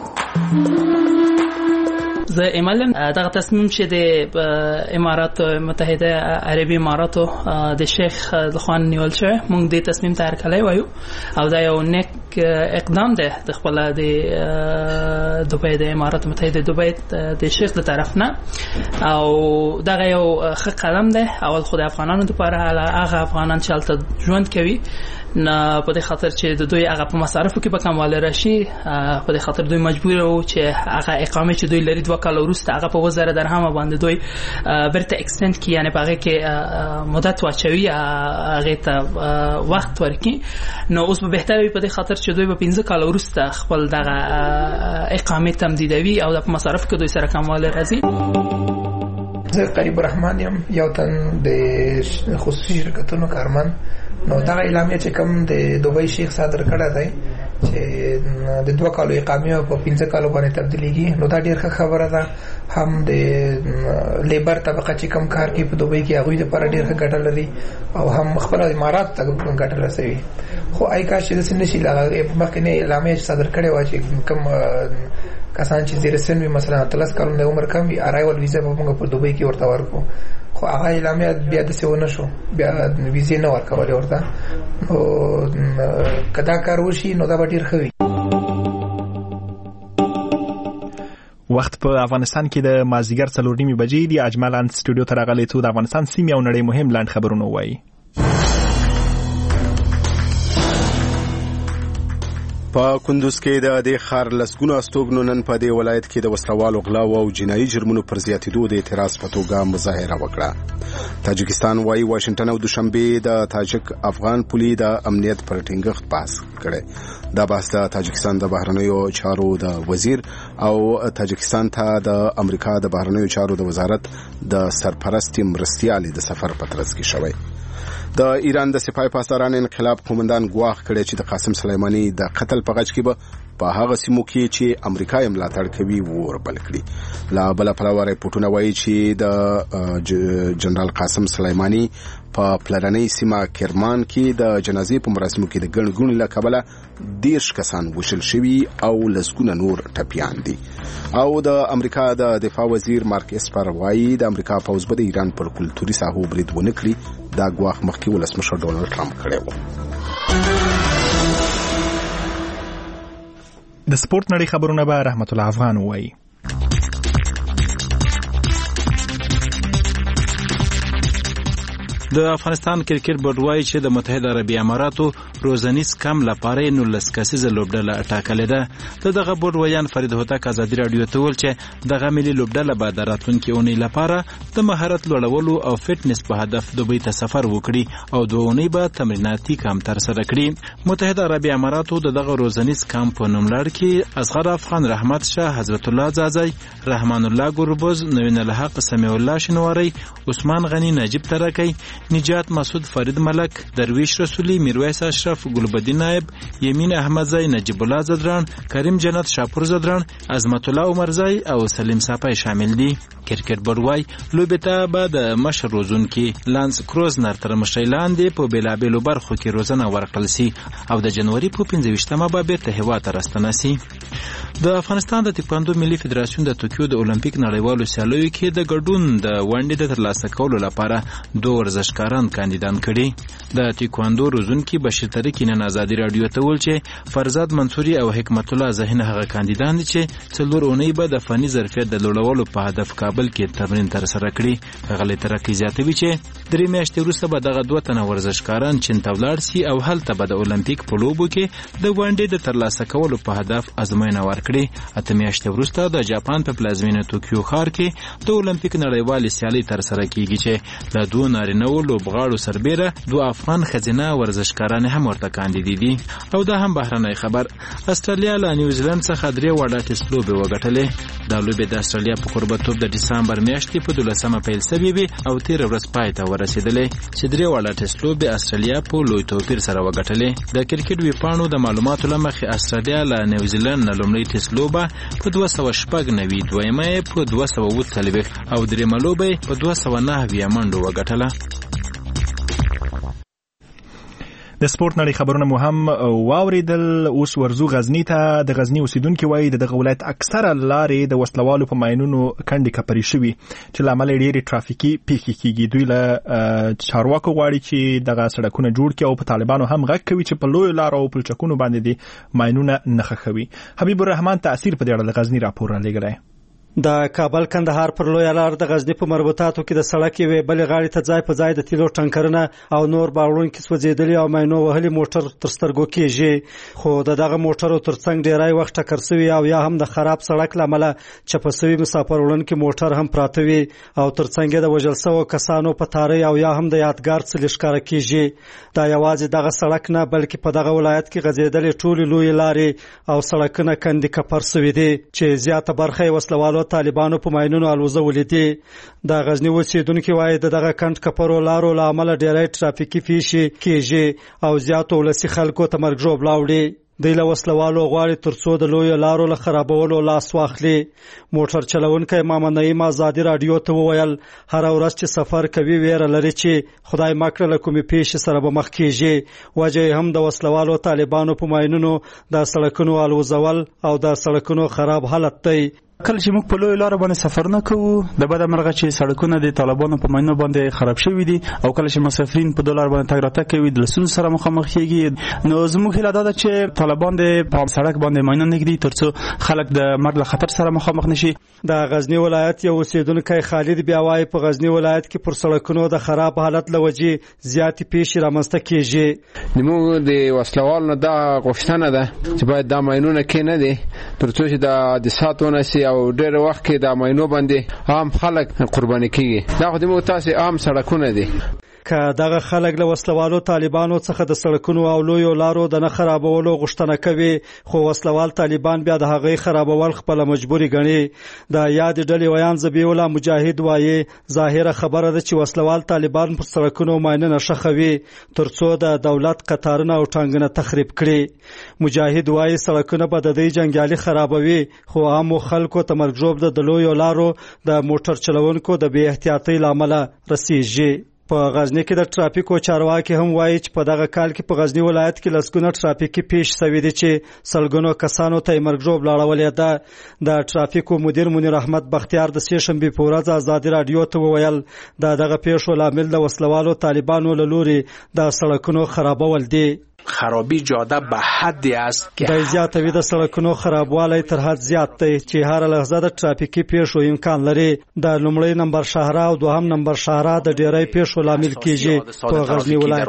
زه ایمالم دغه تصمیم چې د امارات متحده عربي اماراتو د شیخ لخوان نیول شوی موږ د تصمیم ته هرکلی وایو او دا یو نیک اقدام دی د خپل د دوبۍ د امارات متحده دوبۍ د شیخ د طرف نه او دغه یو ښه قدم دی. اول خو د افغانانو لپاره هغه افغانان چې هلته ژوند کوي نه په دې خاطر چې د دوی هغه په مصارفو کې به کموالی راشي، په دې خاطر دوی مجبور وو چې هغه اقامه چې دوی لري دوه کاله وروسته هغه په وزاره درهم باندې دوی برته اکستند کړي، یعنې په هغې کې مدت واچوي، هغې ته وخت ورکړي. نو اوس به بهتره وي په دې خاطر چې دوی به پنځه کاله وروسته خپل دغه اقامې تمدیدوي او د مصارفو کې دوی سره کموالی راځي. زه قریب الرحمن یم، یو تن د خصوصي شرکتونو کارمن. نو دا اعلامیه چې کوم د دوبۍ شیخ صادر کړی دی چې د دوه کالو اقامې په پنځه کالو باندې تبدیلیږي، نو دا ډېر ښه خبره ده. هم د لیبر طبقه چې کوم کار کوي په دوبۍ کې هغوی دپاره ډېر ښه ګټه لري او هم خپله امارات ته ګټه رسوي. خو ای کاش چې داسې نه شي. مخکې اعلامیه چې صادر کړې وه چې کوم کسان چې زیر سن وي، مثلا اتلس کلونه د عمر کم وي، ارایول ویزه به موږ په دوبۍ کې ورته ورکړو. خو هغه اعلامیه بیا داسې ونه شو، بیا ویزې نه ورکولې ورته. نو که دا کار وشي نو دا به ډېر ښه وي. وخت په افغانستان کې د مازدیګر څلور نیمې بجې دي. اجمل ان سټوډیو ته راغلی څو د افغانستان سیمې او نړۍ مهم لاند خبرونه وایي. په کندوز کې د دې ښار لسګونو استوګنو نن په دې ولایت کې د وسلوالو غلاو او جنایي جرمونو پر زیاتېدو د اعتراض په توګه مظاهره وکړه. تاجکستان وايي واشنگټن او دوشنبه د تاجک افغان پولي د امنیت پر ټینګښت بحث کړي. دا بحث د تاجکستان د بهرنیو چارو د وزیر او تاجکستان ته د امریکا د بهرنیو چارو د وزارت د سرپرستی مرستیال د سفر په ترڅ کې شوی. د ایران د سپاه پاسداران انقلاب قومندان ګواښ کړی چې د قاسم سلیمانی د قتل په غچ کې به په هغه سیمو کې چې امریکا یې ملاتړ کوي اور بل کړي. لا بل پلوه ریپورټونه وایي چې د جنرال قاسم سلیمانی په پلرنۍ سیمه کرمان کې د جنازې په مراسمو کې د ګڼ ګوڼې له کبله دیرش کسان وشل شوي او لسګونه نور ټپیان دي. او د امریکا د دفاع وزیر مارک اسپر وایي د امریکا پوځ به د ایران پر کلتوري ساحو برید ونه کړي. دا ګواښ مخکې ولسمشر ډونالډ ټرمپ کړی و. د سپورت نړۍ خبرونه به رحمت الله افغان وایي. د افغانستان کرکټ بورډ وایي چې د متحده عربي اماراتو روزنیز کم لپاره نولس کسیزه لوبډله ټاکلې ده. دغه بورډ ویان فرید هوتک ازادي رادیو ته ویل چې دغه ملي لوبډله به د راتلونکي اونۍ لپاره د مهارت لوړولو او فټنس په هدف دوبۍ ته سفر وکړي او دوه اونۍ به تمریناتي کام ترسره کړي. متحده عربي اماراتو د دغه روزنیز کم په نوملړ کې اصغر افغان رحمت شاه، حضرت الله زازی، رحمان الله ګوربز، نوین الحق سمیع الله شنواری، عثمان غنی، نجیب ترکی، نجات مسعود، فرید ملک، درویش رسولی، میرویس اشرف، گلبدین نائب، یمین احمدزی، نجیب الله زدران، کریم جنت شاپور زدران، عظمت الله عمرزی او سلیم صافی شامل دي. کرکټ بورډ وایي لوبې ته به د مشر روزونکي لانس کروزنر تر مشرۍ لاندې په بېلابېلو برخو کې روزنه ورکړل سي او د جنوري په پنځه ویشتمه به بیرته هېواد ته راستنه سي. د افغانستان د تکواندو ملي فدراسیون د توکیو د اولمپیک نړیوالو سیالیو کې د ګډون د ونډې د ترلاسه کولو لپاره دوه ورزشکاران کاندیدان کړي. د تکواندو روزونکي بشیر ترکی نن ازادي رادیو ته ویل چې فرزاد منصوري او حکمت الله ذهین هغه کاندیدان دي چې څلور اونۍ به د فني ظرفیت د لوړولو په هدف کابل کې تمرین ترسره کړي. غلې ترکی زیاتوي چې درې میاشتې وروسته به دغه دوه تنه ورزشکاران چین ته ولاړ سي او هلته به د اولمپیک په لوبو کې د ونډې د ترلاسه کولو په هدف ازموینه ورکړي. اته میاشتې وروسته د جاپان په پلازمینه توکیو ښار کې د اولمپیک نړیوالې سیالۍ ترسره کیږي چې له دوه نارینه‌و لوبغاړو سربېره دوه افغان ښځینه ورزشکاران هم ورته کاندیدي دي. او دا هم بهرنی خبر. استرالیا له نیوزیلند څخه درې واړه ټیسټ لوبې وګټلې. دا لوبې د استرالیا په کوربهتوب د ډسمبر میاشتې په دولسمه پیل شوې وې او تېره ورځ پای ته ورسېدلې چې درې واړه ټیسټ لوبې استرالیا په لوی توپیر سره وګټلې. د کرکټ ویبپاڼو د معلوماتو له مخې استرالیا له نیوزیلند نه لومړۍ ټیسټ لوبه په دوه سوه شپږ نوي، دویمه یې په دوه سوه اووه څلوېښت او درېیمه لوبه یې په دوه سوه نهه اویا منډو وګټله. د سپورت نړۍ خبرونه مو هم واوریدل. اوس ورزو غزنی ته. د غزنی اوسیدونکو وایي د دغه ولایت اکثره لارې د وسلوالو په ماینونو کندې کپري شوي چې له امله ډېرې ترافیکي پیښې کیږي. دوی له چارواکو غواړي چې دغه سړکونه جوړ کړي او په طالبانو هم غږ کوي چې په لویو لارو او پلچکونو باندې د ماینونه نه ښخوي. حبیب الرحمن تاثیر په دې اړه د غزنی راپور رالیږلی. د کابل کندهار پر لوی لار د غزنی په مربوطاتو کې د سړک یوې بلې غاړې ته ځای په ځای د تیلو ټانکرونه او نور باړونکي سوځېدلي او ماینو وهلي موټر تر سترګو کېږي. خو د دغه موټرو ترڅنګ ډیری وخت ټکر سوي او یا هم د خراب سړک له امله چپه سوي مسافر وړونکي موټر هم پراته وي او ترڅنګ د وژل سوو کسانو په تارۍ او یا هم د یادګار څلي ښکاره کېږي. دا یوازې دغه سړک نه بلکې په دغه ولایت کې غځېدلې ټولې لویې لارې او سړکونه کندې کپر سوي دي چې زیاته برخه یې وسلوالو طالبانو په ماینونو الوزولې دي. د غزنی اوسیدونکي وایي د دغه کند کپرو لارو له امله ډیری ترافیکي پیښې کېږي او زیاتو ولسي خلکو ته مرګ ژوبله وړي. دوی له وسلوالو غواړي ترڅو د لویو لارو له خرابولو لاس واخلي. موټر چلونکی ماما نعیم ازادي راډیو ته وویل هره ورځ چې سفر کوي ویره لري چې خدای مکړه له کومې پیښې سره به مخ کېږي. وجه هم د وسلوالو طالبانو په ماینونو د سړکونو الوزول او د سړکونو خراب حالت دی. کله چې موږ په لوی لار باندې سفرونه کوو د بد مرغه چې سړکونه د طالبانو په ماینو باندې خراب شوي دي او کله چې مسافرین په دولار باندې تګ راتګ کوي د لسونو سره مخامخ کیږي. نو زموږ هیله دا ده چې طالبان د په سړک باندې ماینه نږدې ترڅو خلک د مرګ له خطر سره مخامخ نشي. د غزنی ولایت یو اوسیدونکی خالد بیا وایي په غزنی ولایت کې پر سړکونو د خراب حالت له وجې زیاتې پیښې رامنځته کیږي. موږ د وسلوالو نه دا غوښتنه ده چې باید دا ماینونه کې نه دي ترڅو چې د حادثاتونه سي او ډېر وخت کې د ماینو باندې عام خلک قرباني کیږي. دا خو د مو تاسو عام سړکونه دي. که دغه خلک له وسلوالو طالبانو څخه د سړکونو او لویو لارو د نه خرابولو غوښتنه کوي خو وسلوال طالبان بیا د هغې خرابول خپله مجبوري ګڼي. د یادې ډلې ویان ذبیح الله مجاهد وایي ظاهره خبره ده چې وسلوال طالبان پر سړکونو ماینونه ښخوي ترڅو د دولت قطارونه او ټانګونه تخریب کړي. مجاهد وایي سړکونه به د دې جنګیالي خرابوي خو عامو خلکو ته مرګ ژوبله د لویو لارو د موټر چلونکو د بې احتیاطۍ له امله رسیږي. په غزنی کې د ټرافیکو چارواکي هم وایي چې په دغه کال کې په غزنی ولایت کې لسګونه ټرافیکي پیښې شوې دي چې سلګونو کسانو ته مرګ ژوبله اړولې ده. د ټرافیکو مدیر منیر احمد بختیار د سې شنبې په ورځ ازادي راډیو ته وویل د دغه پیښو لامل د وسلوالو طالبانو له لوري د سړکونو خرابول دي. خرابی جاده به حدی است که د زیاتوي د سړکونو خرابوالی تر حد زیات دی چې هر لحظه د ترافیکي پیښو امکان لري. د لومړی نمبر شهره او دوهم نمبر شهره د ډیری پیښو لامل کیږي په غزنی ولایت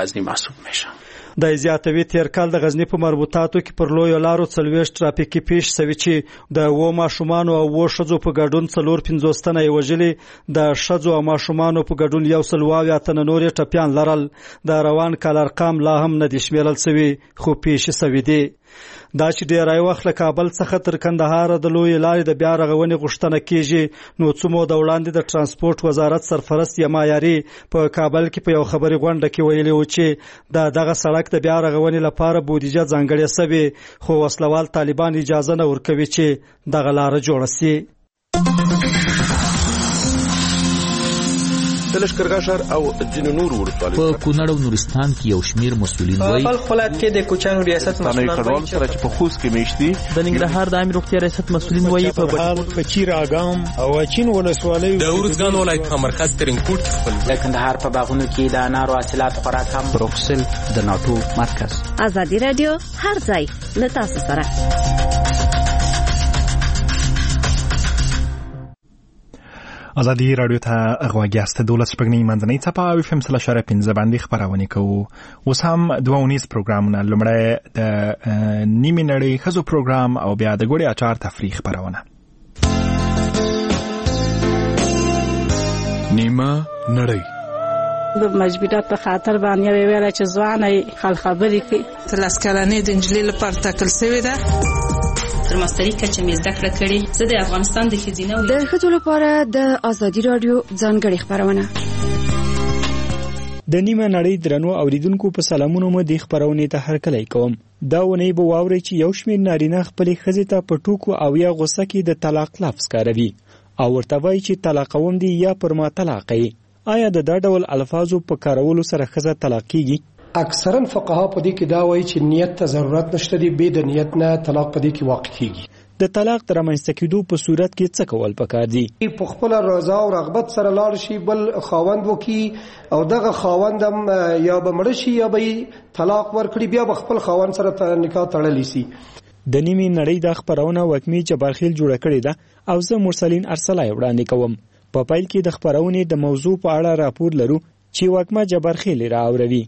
کې. د زیاتوي تیر کال د غزنی په مربوطاتو کې پر لویو لارو څلوېښت ترافیکي پیښې شوې چې د اوو ماشومانو او اوو ښځو په ګډون څلور پنځوس تنه یې وژلي. د ښځو او ماشومانو په ګډون یو سل اوه اویا تنه نور یې ټپیان لرل. د روان کال ارقام لا هم نه دي شمیرل شوي خو پیښې شوې دي. دا چې ډیری وخت له کابل څخه تر کندهار د لویې لارې د بیا رغونې غوښتنه کیږي. نو څو موده وړاندې د ترانسپورت وزارت سرپرست یما یاري په کابل کې په یو خبري غونډه کې ویلي و چې د دغه سړک د بیا رغونې لپاره بودیجه ځانګړې شوې خو وسلوال طالبان اجازه نه ورکوي چې دغه لار جوړه شي. د لښکرګاه او ځینو نور ولسوالیو په کونړ او نورستان کې یو شمیر مسؤلین وایي په ولایت کې د کوچانو ریاست مسؤلین وایي سره چې په خوست کې میشتي د ننګرهار د عامه روغتیا ریاست مسؤلین وایي په بهار په چیر اګام او اچین ولسوالیو د ورزګان ولایت په مرکز ترنکوټ خپل د کندهار په باغونو کې د انارو حاصلات خوراک هم بروکسل د ناتو مرکز. ازادي رادیو هر ځای له تاسو سره. ازادي رادیو ته غواړی است دولت شپږنی منځنۍ څپه او اف ام سل اشاره پنځه باندې خبرونه کوو. اوس هم دوه ونیز پروګرامونه لمړی د نیمه نړۍ خزو پروګرام او بیا د ګوړې اچار تفریح خبرونه. نیمه نړۍ د مجبوریت په خاطر باندې ویل چې ځواني خل خبرې کوي. تلاس کلنې د انجلۍ لپاره ټاکل شوې ده. تر ماستري کچه مې زده کړه کړې. زه د افغانستان د ښځینه د ښځو لپاره د ازادي رادیو ځانګړې خبرونه. د نیمه نړۍ درنو اوریدونکو په سلامونو مو د خبرونې ته هرکلی کوم. دا ونی به واوري چې یو شمېر نارینه خپلې ښځې ته په ټوکو او یا غوسه کې د طلاق لفظ کاروي او ورته وایي چې طلاقوم دي یا پر ما طلاق یې. آیا د دا ډول الفاظو په کارولو سره ښځه طلاق کیږي؟ اکثرا فقها په دې کې دا وایي چې نیت ته ضرورت نشته دی، به د نیت نه طلاق په دې کې واقع کیږي. د طلاق تر منځته کېدو په صورت کې څه کول پکار دي؟ په خپل رضا او رغبت سره لاړ شي، بل خاوند وکي او دغه خاوند هم یا به مړ شي یا به طلاق ورکړي، بیا به خپل خاوند سره نکاح تړلی سي. د نیمې نړۍ د خبرونه وکمي جبارخیل جوړه کړې ده او زه مرسلین ارسلای وړاندې کوم. په پیل کې د خبرونې د موضوع په اړه راپور لرو چې وکمه جبارخیل راوړي.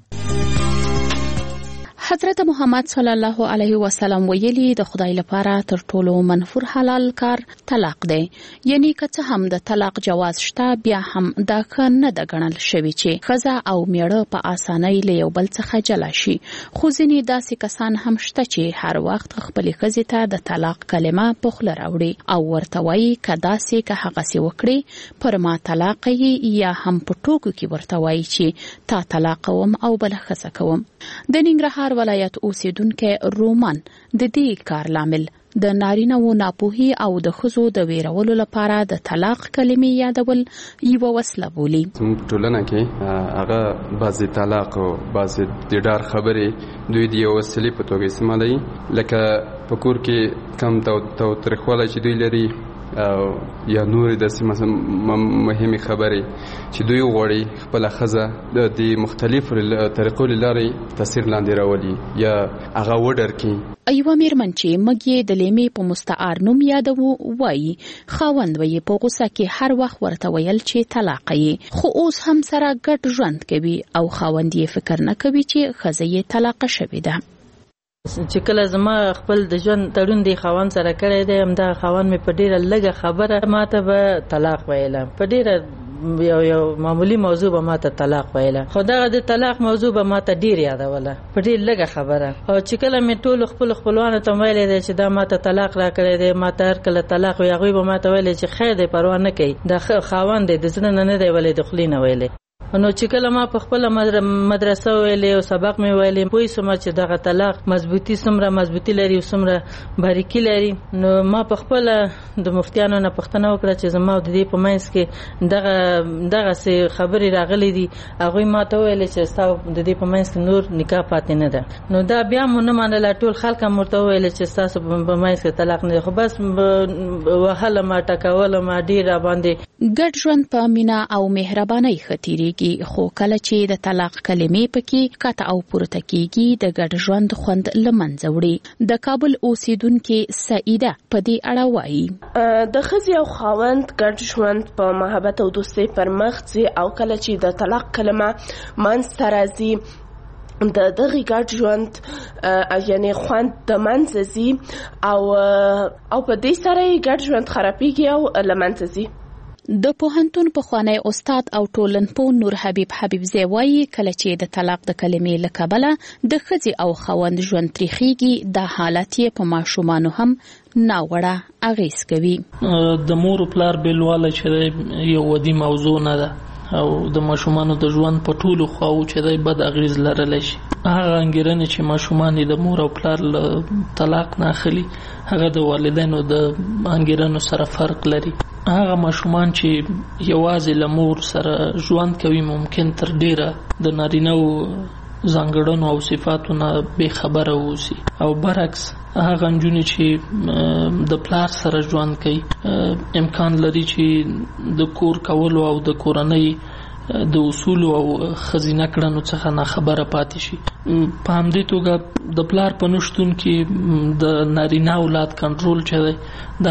حضرت محمد صلی الله علیه وسلم ویلي د خدای لپاره تر ټولو منفور حلال کار طلاق دی. یعنی که څه هم د طلاق جواز شته، بیا هم دا ښه نه ده ګڼل شوی چې ښځه او میړه په اسانۍ له یو بل څخه جلا شي. خو ځینې داسې کسان هم شته چې هر وخت خپلې ښځې ته د طلاق کلمه په خوله راوړي او ورته وایي که داسې که هغسې وکړي پر ما طلاق یې، یا هم په ټوکو کې ورته وایي چې تا طلاقوم او بله ښځه کوم. د ننګرهار ولایت اوسیدونکو رومان د دې کار لامل د نارینه‌و ناپوهي او د ښځو د ویرولو لپاره د طلاق کلمې یادول یوه وسله بولي. زموږ ټولنه کې هغه بعضې طلاق او بعضې د ډار خبرې دوی د یو وسیلې په توګه استعمالوي، لکه په کور کې کم تاوتریخوالی چې دوی لري او یا نور داسې مهمې خبرې چې دوی غواړي خپله ښځه د مختلفو طریقو له لارې تاثیر لاندې راولي یا هغه وډر کړي. یوه میرمن چې موږ یې د لیمې په مستعار نوم یادوو وایي خاوند به یې په غوسه کې هر وخت ورته ویل چې طلاق یې، خو اوس هم سره ګډ ژوند کوي او خاوند یې فکر نه کوي چې ښځه یې طلاقه شوې ده. چې کله زما خپل د ژوند تړون دی خاوند سره کړی دی، همدا خاوند مې په ډیره لږه خبره ماته به طلاق ویله، په ډیره یو یو معمولی موضوع به ماته طلاق ویله، خو دغه د طلاق موضوع به ماته ډیر یادوله په ډیر لږه خبره. او چې کله مې ټول خپل خپلوانو ته ویلې دی چې دا ماته طلاق را کړی دی، ماته هر کله طلاق وي، هغوی به ماته ویلې چې خیر دی پروا نه کوي، د خاوند دی د زړه نه نه دی ویلې د خولې نه ویلې. نو چې کله ما په خپل مدرسه ویلې او سبق مې ویلې، پوه شوم چې دغه طلاق مضبوطی څومره مضبوطی لري او څومره باریکي لري. نو ما په خپل د مفتیانو نه پوښتنه وکړه چې زما د دې په منځ کې دغه دغسې خبرې راغلي دي. هغوی ما ته ویلې چې ستا د دې په منځ کې نور نکاح پاتې نه ده. نو دا بیا مو نه منله، ټول خلک هم ورته وویلې چې ستاسو په منځ کې طلاق نه دی، خو بس وهلم ټکولم ډېر راباندې. ګډ ژوند په مینه او مهربانۍ ښه تېرېږي، خو کله چې د طلاق کلمې پکې کته او پورته کېږي د ګډ ژوند خوند له منځه وړي. د کابل اوسیدونکې سعیده په دې اړه وایي د ښځې او خاوند ګډ ژوند په محبت او دوستۍ پر مخ ځي، او کله چې د طلاق کلمه منځته راځي د دغه ګډ ژوند یعنی خوند د منځه ځي او او په دې سره یې ګډ ژوند خرابېږي او له منځه ځي. د پوهنتون پخوانی استاد او ټولنپوه نور حبیب حبیبزی وایي کله چې د طلاق د کلمې له کبله د ښځې او خاوند ژوند تریخیږي، دا حالت یې په ماشومانو هم ناوړه اغېز کوي. د مور او پلار بېلوالی چې یو ودي موضوع نه ده او د ماشومانو د ژوند په ټولو خواو چې دی بد اغېز لرلی شي. هغه انګېرنې چې ماشومان د مور او پلار له طلاق نه اخلي، هغه د والدینو د انګېرنو سره فرق لري. هغه ماشومان چې یوازې له مور سره ژوند کوي ممکن تر ډیره د نارینه‌و ځانګړنو او صفاتو نه بې خبره اوسي، او برعکس هغه نجونې چې د پلار سره ژوند کوي امکان لري چې د کور کولو او د کورنۍ د اصول او خزینه کړنو څخه نه خبره پاتې شي. په همدې توګه د پلار په نشتون کې د نارینه اولاد کنټرول چې دی دا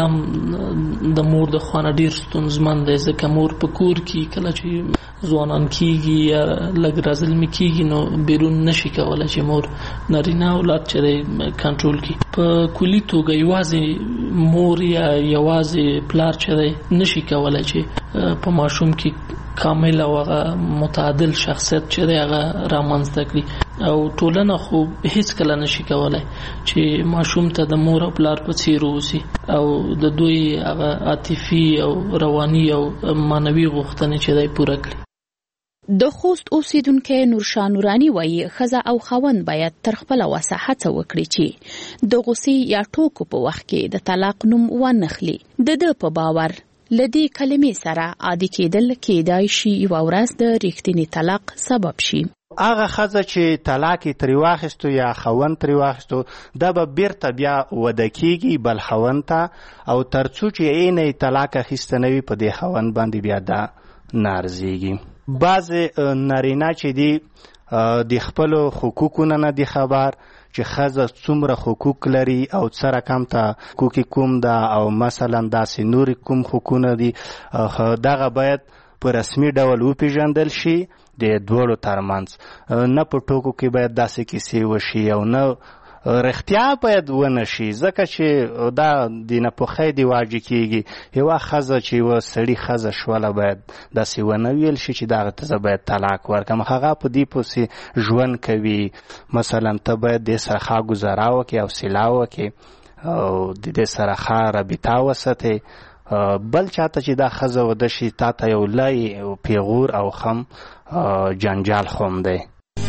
د مور د خوا نه ډېر ستونزمن دی، ځکه مور په کور کې کله چې ځوانان کېږي یا لږ رازلمي کېږي نو بیرون نشي کولی چې مور نارینه اولاد چې دی کنټرول کړي. په کلي توګه یوازې مور یا یوازې پلار چې دی نشي کولی چې په ماشوم کې کامل او متعادل شخصیت چې هغه رامنځته کړي او ټولنه خو هیڅ کله نشي کولای چې ماشوم ته د مور او پلار په څیر اوسي او د دوی هغه عاطفي او رواني او مانوي غوښتنې چې دوی پوره کړي. د خوست اوسیدونکو نورشاه نورانی وایي ښځه او خاوند باید تر خپل وسه هڅه وکړي چې د غوسې یا ټوکو په وخت کې د طلاق نوم ونخلي. د ده په باور لدی کلمې سره عادي کېدل کېدای شي یوه ورځ د ریښتیني طلاق سبب شي. هغه ښځه چې طلاق یې ترې واخیستو یا خاوند ترې واخیستو دا به بیرته بیا وده کېږي بل خاوند ته او تر څو چې عینه طلاق اخیسته نه وي په دې خاوند باندې بیا دا نه ارزېږي. بعضې نارینه چې دي د خپلو حقوقونه نه دي خبر چې ښځه څومره حقوق لري او څه رقم ته حقوق کوم ده او مثلا داسې نور کوم حقوقونه دي دغه باید په رسمي ډول وپېژندل شي د دواړو ترمنځ، نه په ټوکو کې باید داسې کیسې وشي او نه رښتیا باید ونه شي ځکه چې دا د ناپوهۍ د واجب کېږي. یوه ښځه چې یوه سړي ښځه شوله باید داسې ونه ویل شي چې دغه ته زه باید طلاق ورکړم. هغه په دې پسې ژوند کوي، مثلا ته باید دې سره ښه ګزاره وکړې حوصله وکړې او د دې سره ښه رابطه وساتې. بل چاته چې دا ښځه وده شي تا ته یو لوی پیغور او خم جنجال خوم دی.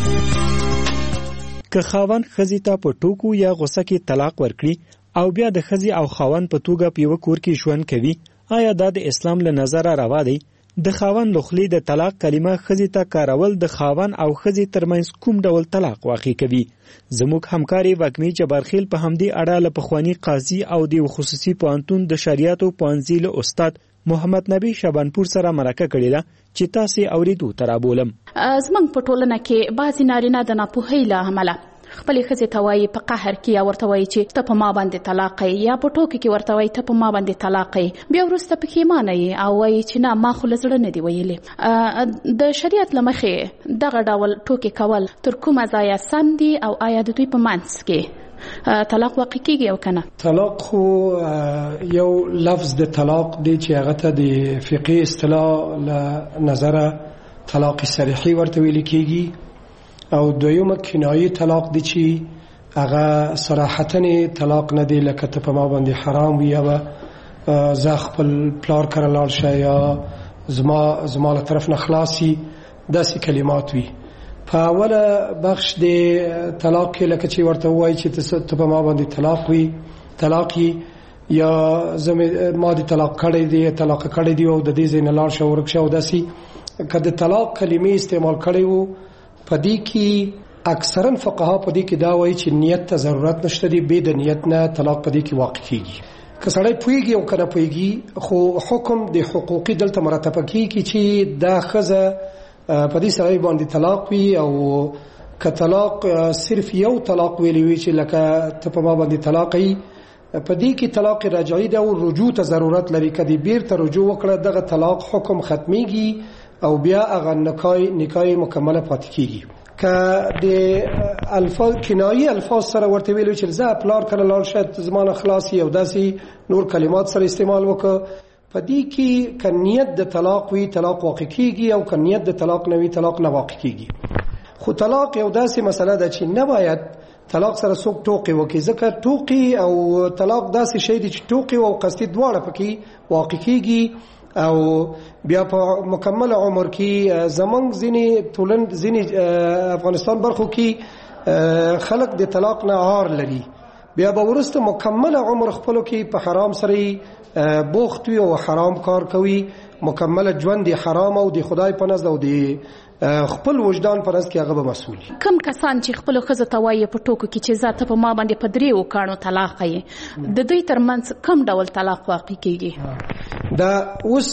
که خاوند ښځې ته په ټوکو یا غوسه کې طلاق ورکړي او بیا د ښځې او خاوند په توګه په یوه کور کې ژوند کوي، آیا دا د اسلام له نظره روا دی؟ د خاوند له خولې د طلاق کلمه ښځې ته کارول د خاوند او ښځې ترمنځ کوم ډول طلاق واقع کوي؟ زموږ همکاري وږمې جبارخیل په همدې اړه له پخواني قاضي او د خصوصي پوهنتون د شریعتو پوهنځي له استاد محمد نبی شبانپور سره مرکه کړې ده چې تاسې اورېدو ته رابولم. زموږ په ټولنه کې بعضې نارینه د ناپوهۍ له امله خپلې ښځې ته وایي په قهر کې یا ورته وایي چې ته په ما باندې طلاق یې، یا په ټوکې کې ورته وایي ته په ما باندې طلاق یې، بیا وروسته پښیمانه یې او وایي چې نه ما خو له زړه نه دي ویلې. د شریعت له مخې دغه ډول ټوکې کول تر کومه ځایه سم دي او آیا د دوی په منځ کې طلاق واقع کیږي او کنه؟ طلاق خو یو لفظ د طلاق دی چې هغه ته د فقهي اصطلاح له نظره طلاق صریحي ورته ویل کیږي او دویمه کنایي طلاق دی چې هغه صراحتاً طلاق نه دی لکه ته په ما باندې حرام وي یا زه خپل پلار کره لاړ شه یا زما زما له طرف نه خلاصي، داسې کلمات وي. په اوله بخش د طلاق کې لکه چې ورته وایي چې ته په ما باندې طلاق وي طلاق یا ما دې طلاق کړی دی طلاق کړی دی او د دې ځای نه لاړ شه ورک شه او داسې که د طلاق کلمې استعمال کړی وو په دې کې اکثرا فقها په دې کې دا وایي چې نیت ته ضرورت نشته دی، بې د نیت نه طلاق په دې کې واقع کیږي. که سړی پوهیږي او که نه پوهیږي خو حکم د حقوقي دلته مرتبه کیږي چې دا ښځه په دې سړی باندې طلاق وي او که طلاق صرف یو طلاق ویلی وي چې لکه ته په ما باندې طلاق یې، په دې کې طلاق رجعي دی او رجوع ته ضرورت لري. که دې بیرته رجوع وکړه دغه طلاق حکم ختمیږي او بیا هغه نکاح نکاح مکمله پاتې کیږي. که د الفاظ کنایي الفاظ سره ورته ویلو چې زه پلار کله لاړ شه زمانه خلاصي او داسې نور کلمات سره استعمال وکړه، په دې کې که نیت د طلاق وي طلاق واقع کیږي او که نیت د طلاق نه وي طلاق نه واقع کیږي. خو طلاق یو داسې مسله ده چې نه باید طلاق سره څوک ټوکې وکړي ځکه ټوکې او طلاق داسې شی دی چې ټوکې او قصدي دواړه پکې واقع کیږي او بیا په مکمل عمر کې زمونږ ځینې ټولن ځینې افغانستان برخو کې خلک د طلاق نه عار لري، بیا به وروسته مکمل عمر خپلو کې په حرام سره بوخت وي او حرام کار کوي، مکمل ژوند حرام او د خدای په نزد او د خپل وجدان په نزد کې هغه به مسؤل. کم کسان چې خپل ښځه ته وایي په ټوکو کې چې ذاته په ما باندې په دریو کاڼو طلاق یې، د دوی ترمنځ کم ډول طلاق واقع کیږي؟ دا اوس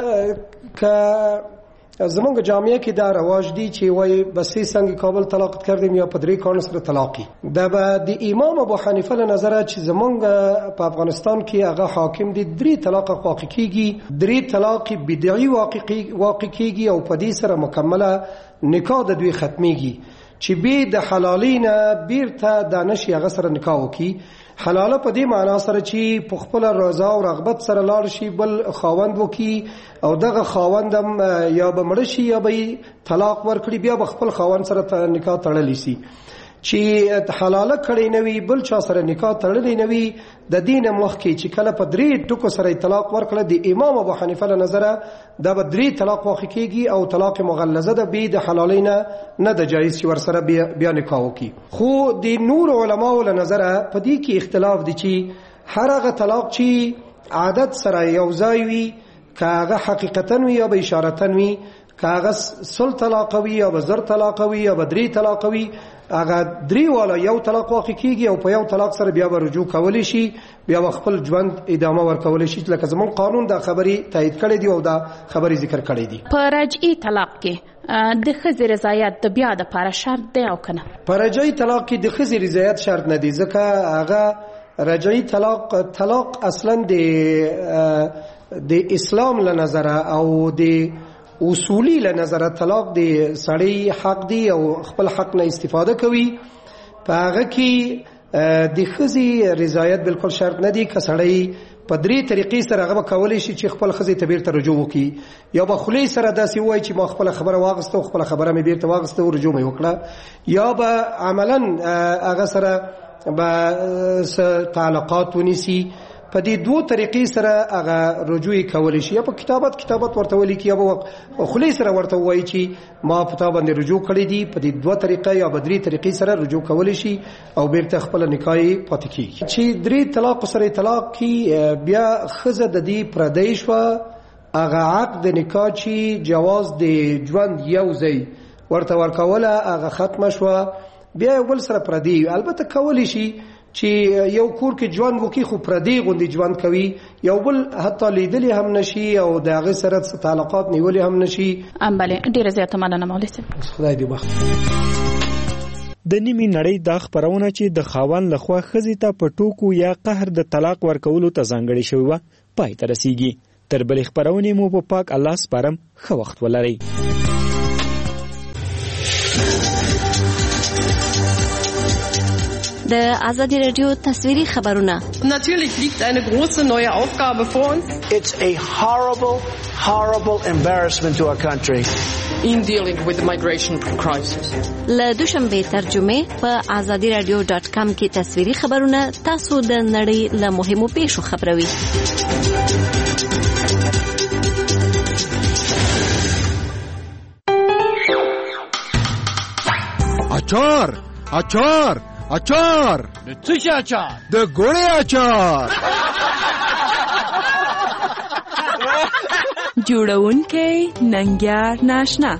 که زمونږ جامعه کې دا رواج دی چې وای بسې څنګه کابل طلاق کردیم یا په درې کاڼو سره طلاقي. دا به د امام ابو حنیفه له نظره چې زمونږ په افغانستان کې هغه حاکم دی درې طلاق واقع کیږي، درې طلاق بدعي واقع کیږي او په دې سره مکمله نکاح د دوی ختميږي چې به د حلالینه بیرته د نشي هغه سره نکاح وکي. حلاله په دې معنا سره چې په خپل رضا او رغبت سره لاړ شي بل خاوند وکي او دغه خاوندم یا به مړ شي یا به طلاق ورکړي بیا به خپل خاوند سره نکاح تړلی شي. چې حلاله کړي نوي بل چا سره نکاح تړلی نوي د دین مخکې چې کله په درې ټکو سره طلاق ورکړه د امام ابو حنیفه له نظره دا به درې طلاق واقع کیږي او طلاق مغلظه ده به د حلالینا نه د جایز چې ور سره بیا نکاح وکي. خو د نور علماو له نظره په دې کې اختلاف دي چې هر هغه طلاق چې عادت سره یو ځای وي کاغه حقیقتا وي یا به اشارتا وي کاغه سل طلاق وي یا به زر طلاق وي یا به درې طلاق وي هغه درې والا یو طلاق واقع کیږي او په یو طلاق سره بیا به رجوع کولی شي بیا خپل ژوند ادامه ورکولی شي. لکه زمون قانون دا خبري تایید کړی دی او دا خبري ذکر کړی دی. په رجعي طلاق کې د ښځې رضایت د بیا د لپاره شرط دی او کنه؟ په رجعي طلاق کې د ښځې رضایت شرط نه دی ځکه هغه رجعي طلاق طلاق اصلا د د اسلام له نظره او د اصولی له نظر طلاق دی سړی حق دی او خپل حق نه استفاده کوي په هغه کې د ښځې رضایت بالکل شرط نه دی که سړی په درې طریقې سره هغه کولی شي چې خپل ښځې ته بیرته رجوع وکړي یا به خولې سره داسې ووایي چې ما خپله خبره واغسته او خپله خبره مې بیرته واغسته او رجوع مې وکړه یا به عملا هغه سره به تعلقات ونیسي. په دې دوه طریقې سره هغه رجوع کولی شي یا په کتابت کتابت ورته ولیکي یا به خولې سره ورته ووایي چې ما په تا باندې رجوع کړی دي. په دې دوه طریقې یا به درې طریقې سره رجوع کولی شي او بیرته خپله نکاح یې پاتې کېږي. چې درې طلاق سره طلاق کې بیا ښځه د دې پردی شوه هغه عقد د نکاح چې جواز د ژوند یو ځای ورته ورکوله هغه ختمه شوه بیا یو بل سره پردی البته کولی شي چې یو کور کې ژوند وکي خو پردی غوندي ژوند کوي یو بل حتی لیدلی هم نشي او د هغه سره تعلقات نیولې هم نشي. ام بله ډیره زیاته مننه مولوي صاحب. خدای دې وخت. د نیمې نړۍ دا خبرونه چې د خاوند لخوا ښځې ته په ټوکو یا قهر د طلاق ورکولو ته ځانګړې شوې وه پای ته رسیږي. تر بلې خبرونې مو په پاک الله سپارم. ښه وخت ولرئ. د آزادی رادیو تصویری خبرونه. Natürlich liegt eine große neue Aufgabe vor uns. It's a horrible, horrible embarrassment to our country. In dealing with the migration crisis. له دوشنبه ترجمه په آزادی رادیو ډاټ کام کې تصویری خبرونه تاسو د نړۍ له مهمو پیښو خبروي. اچار اچار اچار د څه شي اچار؟ د ګوړې اچار. جوړونکی ننګیار ناشنا.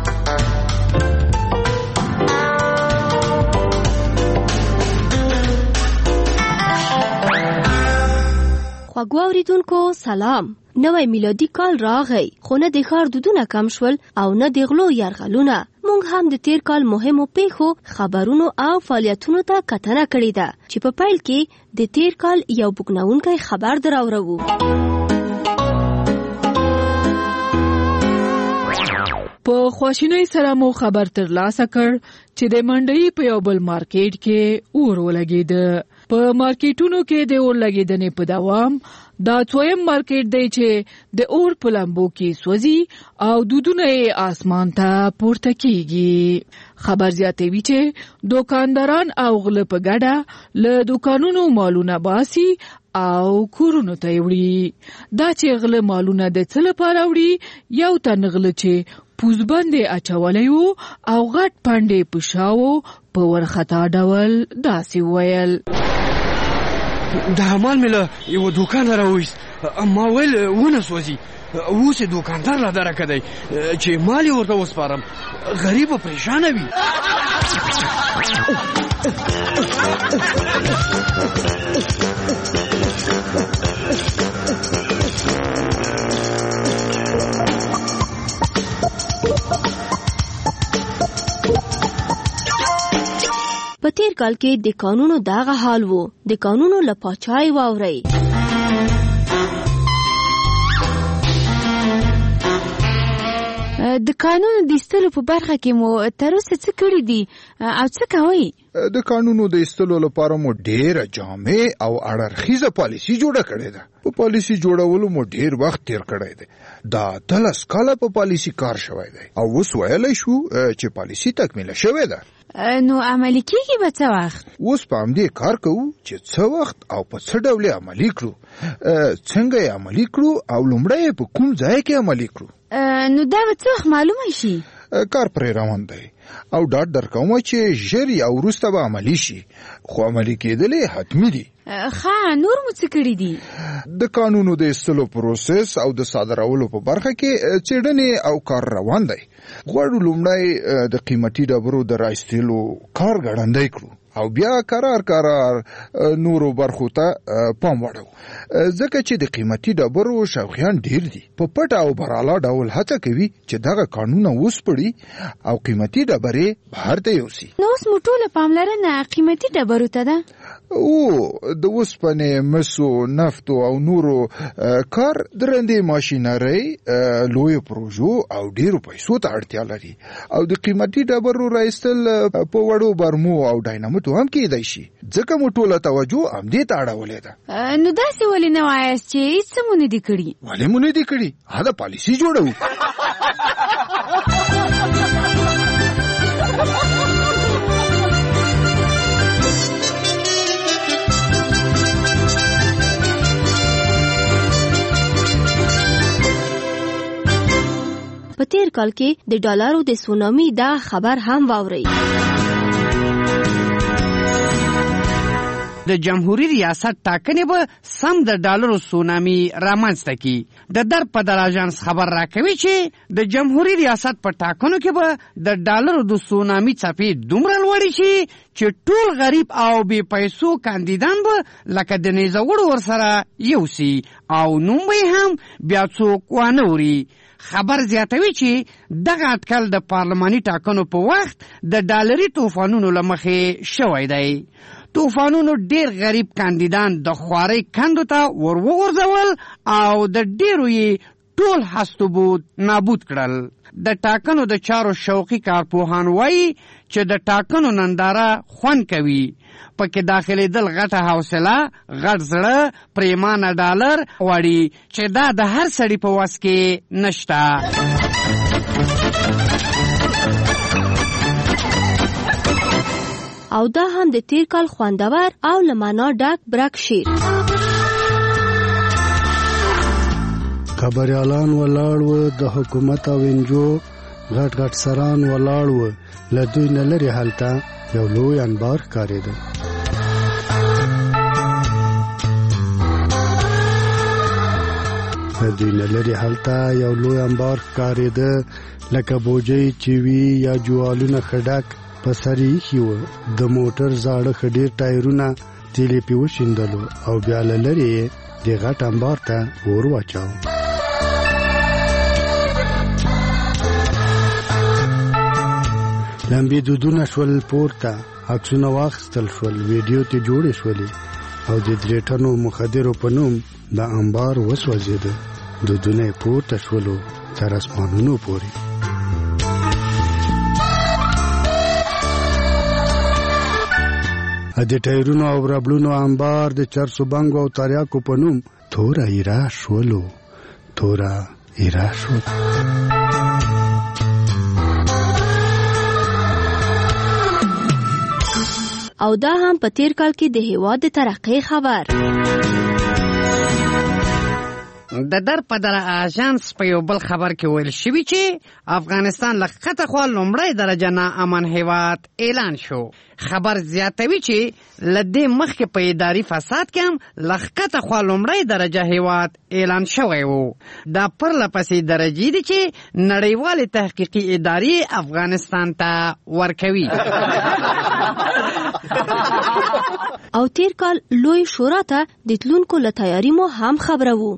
خواږه اوریدونکو سلام. نوی میلادي کال راغی خو نه د ښار دودونه کم شول او نه د غلو یرغلونه. مونږ هم د تیر کال مهمو پیښو خبرونو او فعالیتونو ته کتنه کړې ده چې په پیل کې د تیر کال یو بوږنونکی خبر دراوړو. په خواشینۍ سره مو خبر ترلاسه کړ چې د منډۍ په یو بل مارکیټ کې اور ولګېده. په مارکیټونو کې د اور لګېدنې په دوام دا څویم مارکیټ دی چې د اور په لمبو کې سوځي او دودونه یې آسمان ته پورته کیږي. خبر زیاتوي چې دوکانداران او غله په ګډه له دوکانونو مالونه باسي او کورونو ته وړي. دا چې غله مالونه د څه لپاره وړي یو تن غله چې پوزبندې اچولی وو او غټ پنډې په شاو په ورخطا ډول داسې ویل. دا مال مې له یوه دوکان راوایست ما ویل ونه سوځي اوس یې دوکاندار را درکه دی چې مال یې ورته وسپارم غریب و پریشانه وي. په تیر کال کې د قانونو دغه حال وو. د قانونو له پاچای واورئ. د قانون د ایستلو په برخه کې مو تر اوسه څه کړي دي او څه کوئ؟ د قانونو د ایستلو لپاره مو ډېره جامع او اړخیزه پالیسي جوړه کړې ده. په پالیسي جوړولو مو ډېر وخت تیر کړی دی. دا اتلس کاله په پالیسي کار شوی دی او اوس ویلی شو چې پالیسي تکمیله شوې ده. نو عملي کېږي به څه وخت؟ اوس په همدې کار کوو چې څه وخت او په څه ډول یې عملي کړو، څنګه یې عملي کړو او لومړی یې په کوم ځای کې عملي کړو. نو دا به څه وخت معلومه شي؟ کار پرې روان دی او ډاډ درکوم چې ژر یا وروسته به عملي شي، خو عملي کېدل حتمي دي. ښه، نور مو څه کړي دي؟ د قانونو د ایستلو پروسس او د صادرولو په برخه کې څېړنې او کار روان دی. غواړو لومړی د قیمتي ډبرو د رایستلو کار ګړندی کړو او بیا قرار قرار نورو برخو ته پام وړو، ځکه چې د قیمتي ډبرو شوقیان ډیر دي. په پټ او براله ډول هڅه کوي چې دغه قانون وسپړي او قیمتي ډبرې بهر ته یوسي. نو اوس مو ټوله پاملرنه قیمتي ډبرو ته ده؟ او د اوسپنې، مسو، نفتو او نورو کار درندې ماشینرۍ، لویو پروژو او ډیرو پیسو ته اړتیا لري او د قیمتي ډبرو رایستل په وړو برمو او ډاینامټو هم کېدای شي، ځکه مو ټوله توجه همدې ته اړولې ده. نو داسې ولې نه وایاست چې هېڅ څه مو نه دي کړي؟ ولې مو نه دي کړي؟ دا پالیسي جوړوو. په تیر کال کې د ډالرو د سونامي دا خبر هم واورئ. د جمهوریت ریاست ټاکنې به سم د ډالرو سونامي رامنځته کړي. د در په در اژانس خبر راکوي چې د جمهوریت ریاست په ټاکنو کې به د ډالرو د سونامي څپې دومره لوړې شي چې ټول غریب او بې پیسو کاندیدان به لکه د نیزه وړو ورسره یوسي او نوم به هم بیا څوک وانه وري. خبر زیاتوي چې دغه اټکل د پارلماني ټاکنو په وخت د ډالري طوفانونو له مخې شوی دی. طوفانونو ډیر غریب کاندیدان د خوارۍ کندو ته ور وغورځول او د ډیرو یې ټول هستوبود نابود کړل. د ټاکنو د چارو شوقي کارپوهان وایي چې د ټاکنو ننداره خوند کوي، پکې داخلېدل غټه حوصله، غټ زړه، پریمانه ډالر غواړي چې دا د هر سړي په وس کې نشته. او دا هم د تیر کال خوندور او له معنا ډک برک شیر. خبریالان ولاړ و، د حکومت او انجو غټ غټ سران ولاړ و، له دوی نه لرې هلته یو لوی انبار ښکارېده. له دوی نه لرې هلته یو لوی انبار ښکارېده، لکه بوجۍ چې وي یا جوالونه ښه ډک په سر یې ایښي وو. د موټر زاړه ښه ډېر ټایرونه تیل یې پرې وشیندلو او بیا له لرې یې د غټ انبار ته اور واچاوه. لمبې دودونه شول پورته، عکسونه واخیستل شول، ویډیو ته جوړې شولې او د درې ټنو مخدرو په نوم د انبار وسوځېده. دودونه یې پورته شولو تر اسمانونو پورې. د ټایرونو او ربړونو انبار د چرسو بنګو او تریاکو په نوم توره ایره شولو، توره ایره شول. او دا هم په تیر کال کې د هیواد د ترقۍ خبر. د در په در آژانس په یو بل خبر کې ویل شوي چې افغانستان له ښکته خوا لومړی درجه ناامن هیواد اعلان شو. خبر زیاتوي چې له دې مخکې په اداري فساد کې هم له ښکته خوا لومړی درجه هیواد اعلان شوی و. دا پرله پسې درجې دي چې نړیوالې تحقیقي ادارې افغانستان ته ورکوي. او تیر کال لوی شورا ته د تلونکو له تیاري مو هم خبره وو.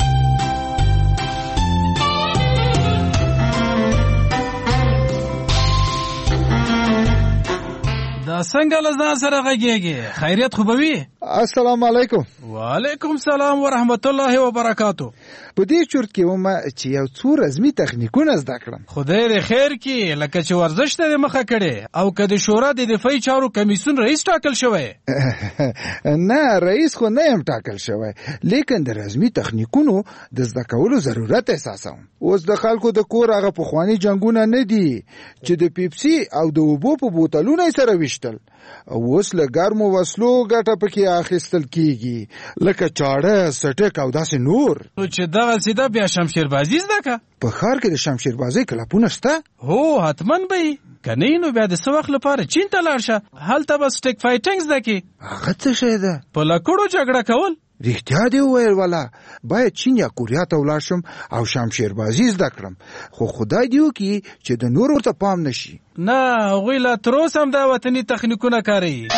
دا څنګه له ځان سره غږیږي؟ خیریت خو به وي؟ السلام علیکم. وعلیکم سلام ورحمت الله وبرکاتو. په دې چورت کې ومه چې یو څو رزمي تخنیکونه زده کړم. خدای دې خیر کړي، لکه چې ورزش ته مخه کړي او که د شورا د دفاعي چارو کمیسیون رئیس ټاکل شوی. نه رئیس خو نه یم ټاکل شوی، لیکن د رزمي تخنیکونو د زده کولو ضرورت احساسوم. اوس د خلکو د کور هغه پخواني جنګونه نه دي چې د پیپسي او د اوبو په بوتلونو سره ویشتل. اوس له ګرمو وسلو ګټه پکې اخیستل کیږي، لکه چاړه، سټک او داسې نور. نو چې دغه سیده بیا شمشیربازي زده که؟ په ښار کې د شمشیربازۍ کلبونه شته؟ هو حتما به وي، که نه نو بیا د څه وخت لپاره چین ته لاړ شه، هلته به سټیک فایټینګ زده کړي. هغه څه شی ده؟ په لکړو جګړه کول. رښتیا دی وویل والا، باید چین یا کوریا ته ولاړ شم او شمشیربازي زده کړم، خو خدای دې وکړي چې د نور ورته پام نشي. نه هغوی لا تر اوسه هم دا وطني تخنیکونه کاروي.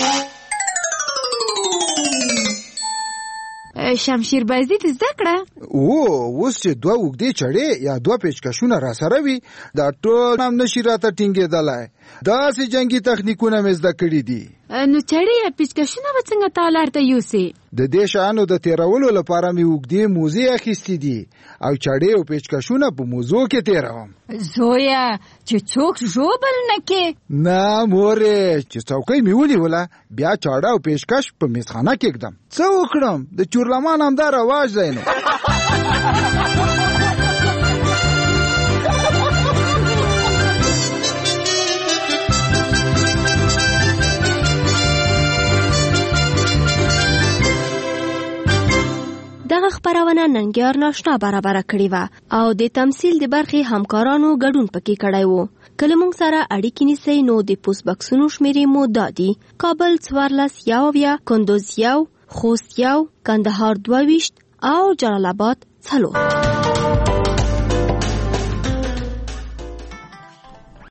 شمشیربازي دې زده کړه؟ او اوس چې دوه اوږدې چړې یا دوه پیچکشونه را سره وي، دا ټول هم نشي راته ټینګېدلی. داسې جنګي تخنیکونه مې زده کړي دي. نو چړې یا پیچکشونه به څنګه تالار ته یوسې؟ د دې شیانو د تیرولو لپاره مې اوږدې موزې اخیستې دي او چړې او پیچکشونه په موزو کې تیروم. زویه چې څوک ژوبل نه کې؟ نه مورې، چې څوکۍ مې ونیوله بیا چاړه او پیچکش په میزخانه کې ږدم. څه وکړم؟ د چورلمان همدا رواج دی نو. دغه خبرونه ننګیار ناشنا برابر کړی و او د تمثيل د برخې همکارانو ګډون پکې کړی وو. کله موږ سره اړیکې نیسئ نو د پوسټ بکسونو شمیرې مو دادي: کابل څوارلس یو اویا، کندوز یو، خوست یو، کندهار دوه ویشت او جلال آباد څلور.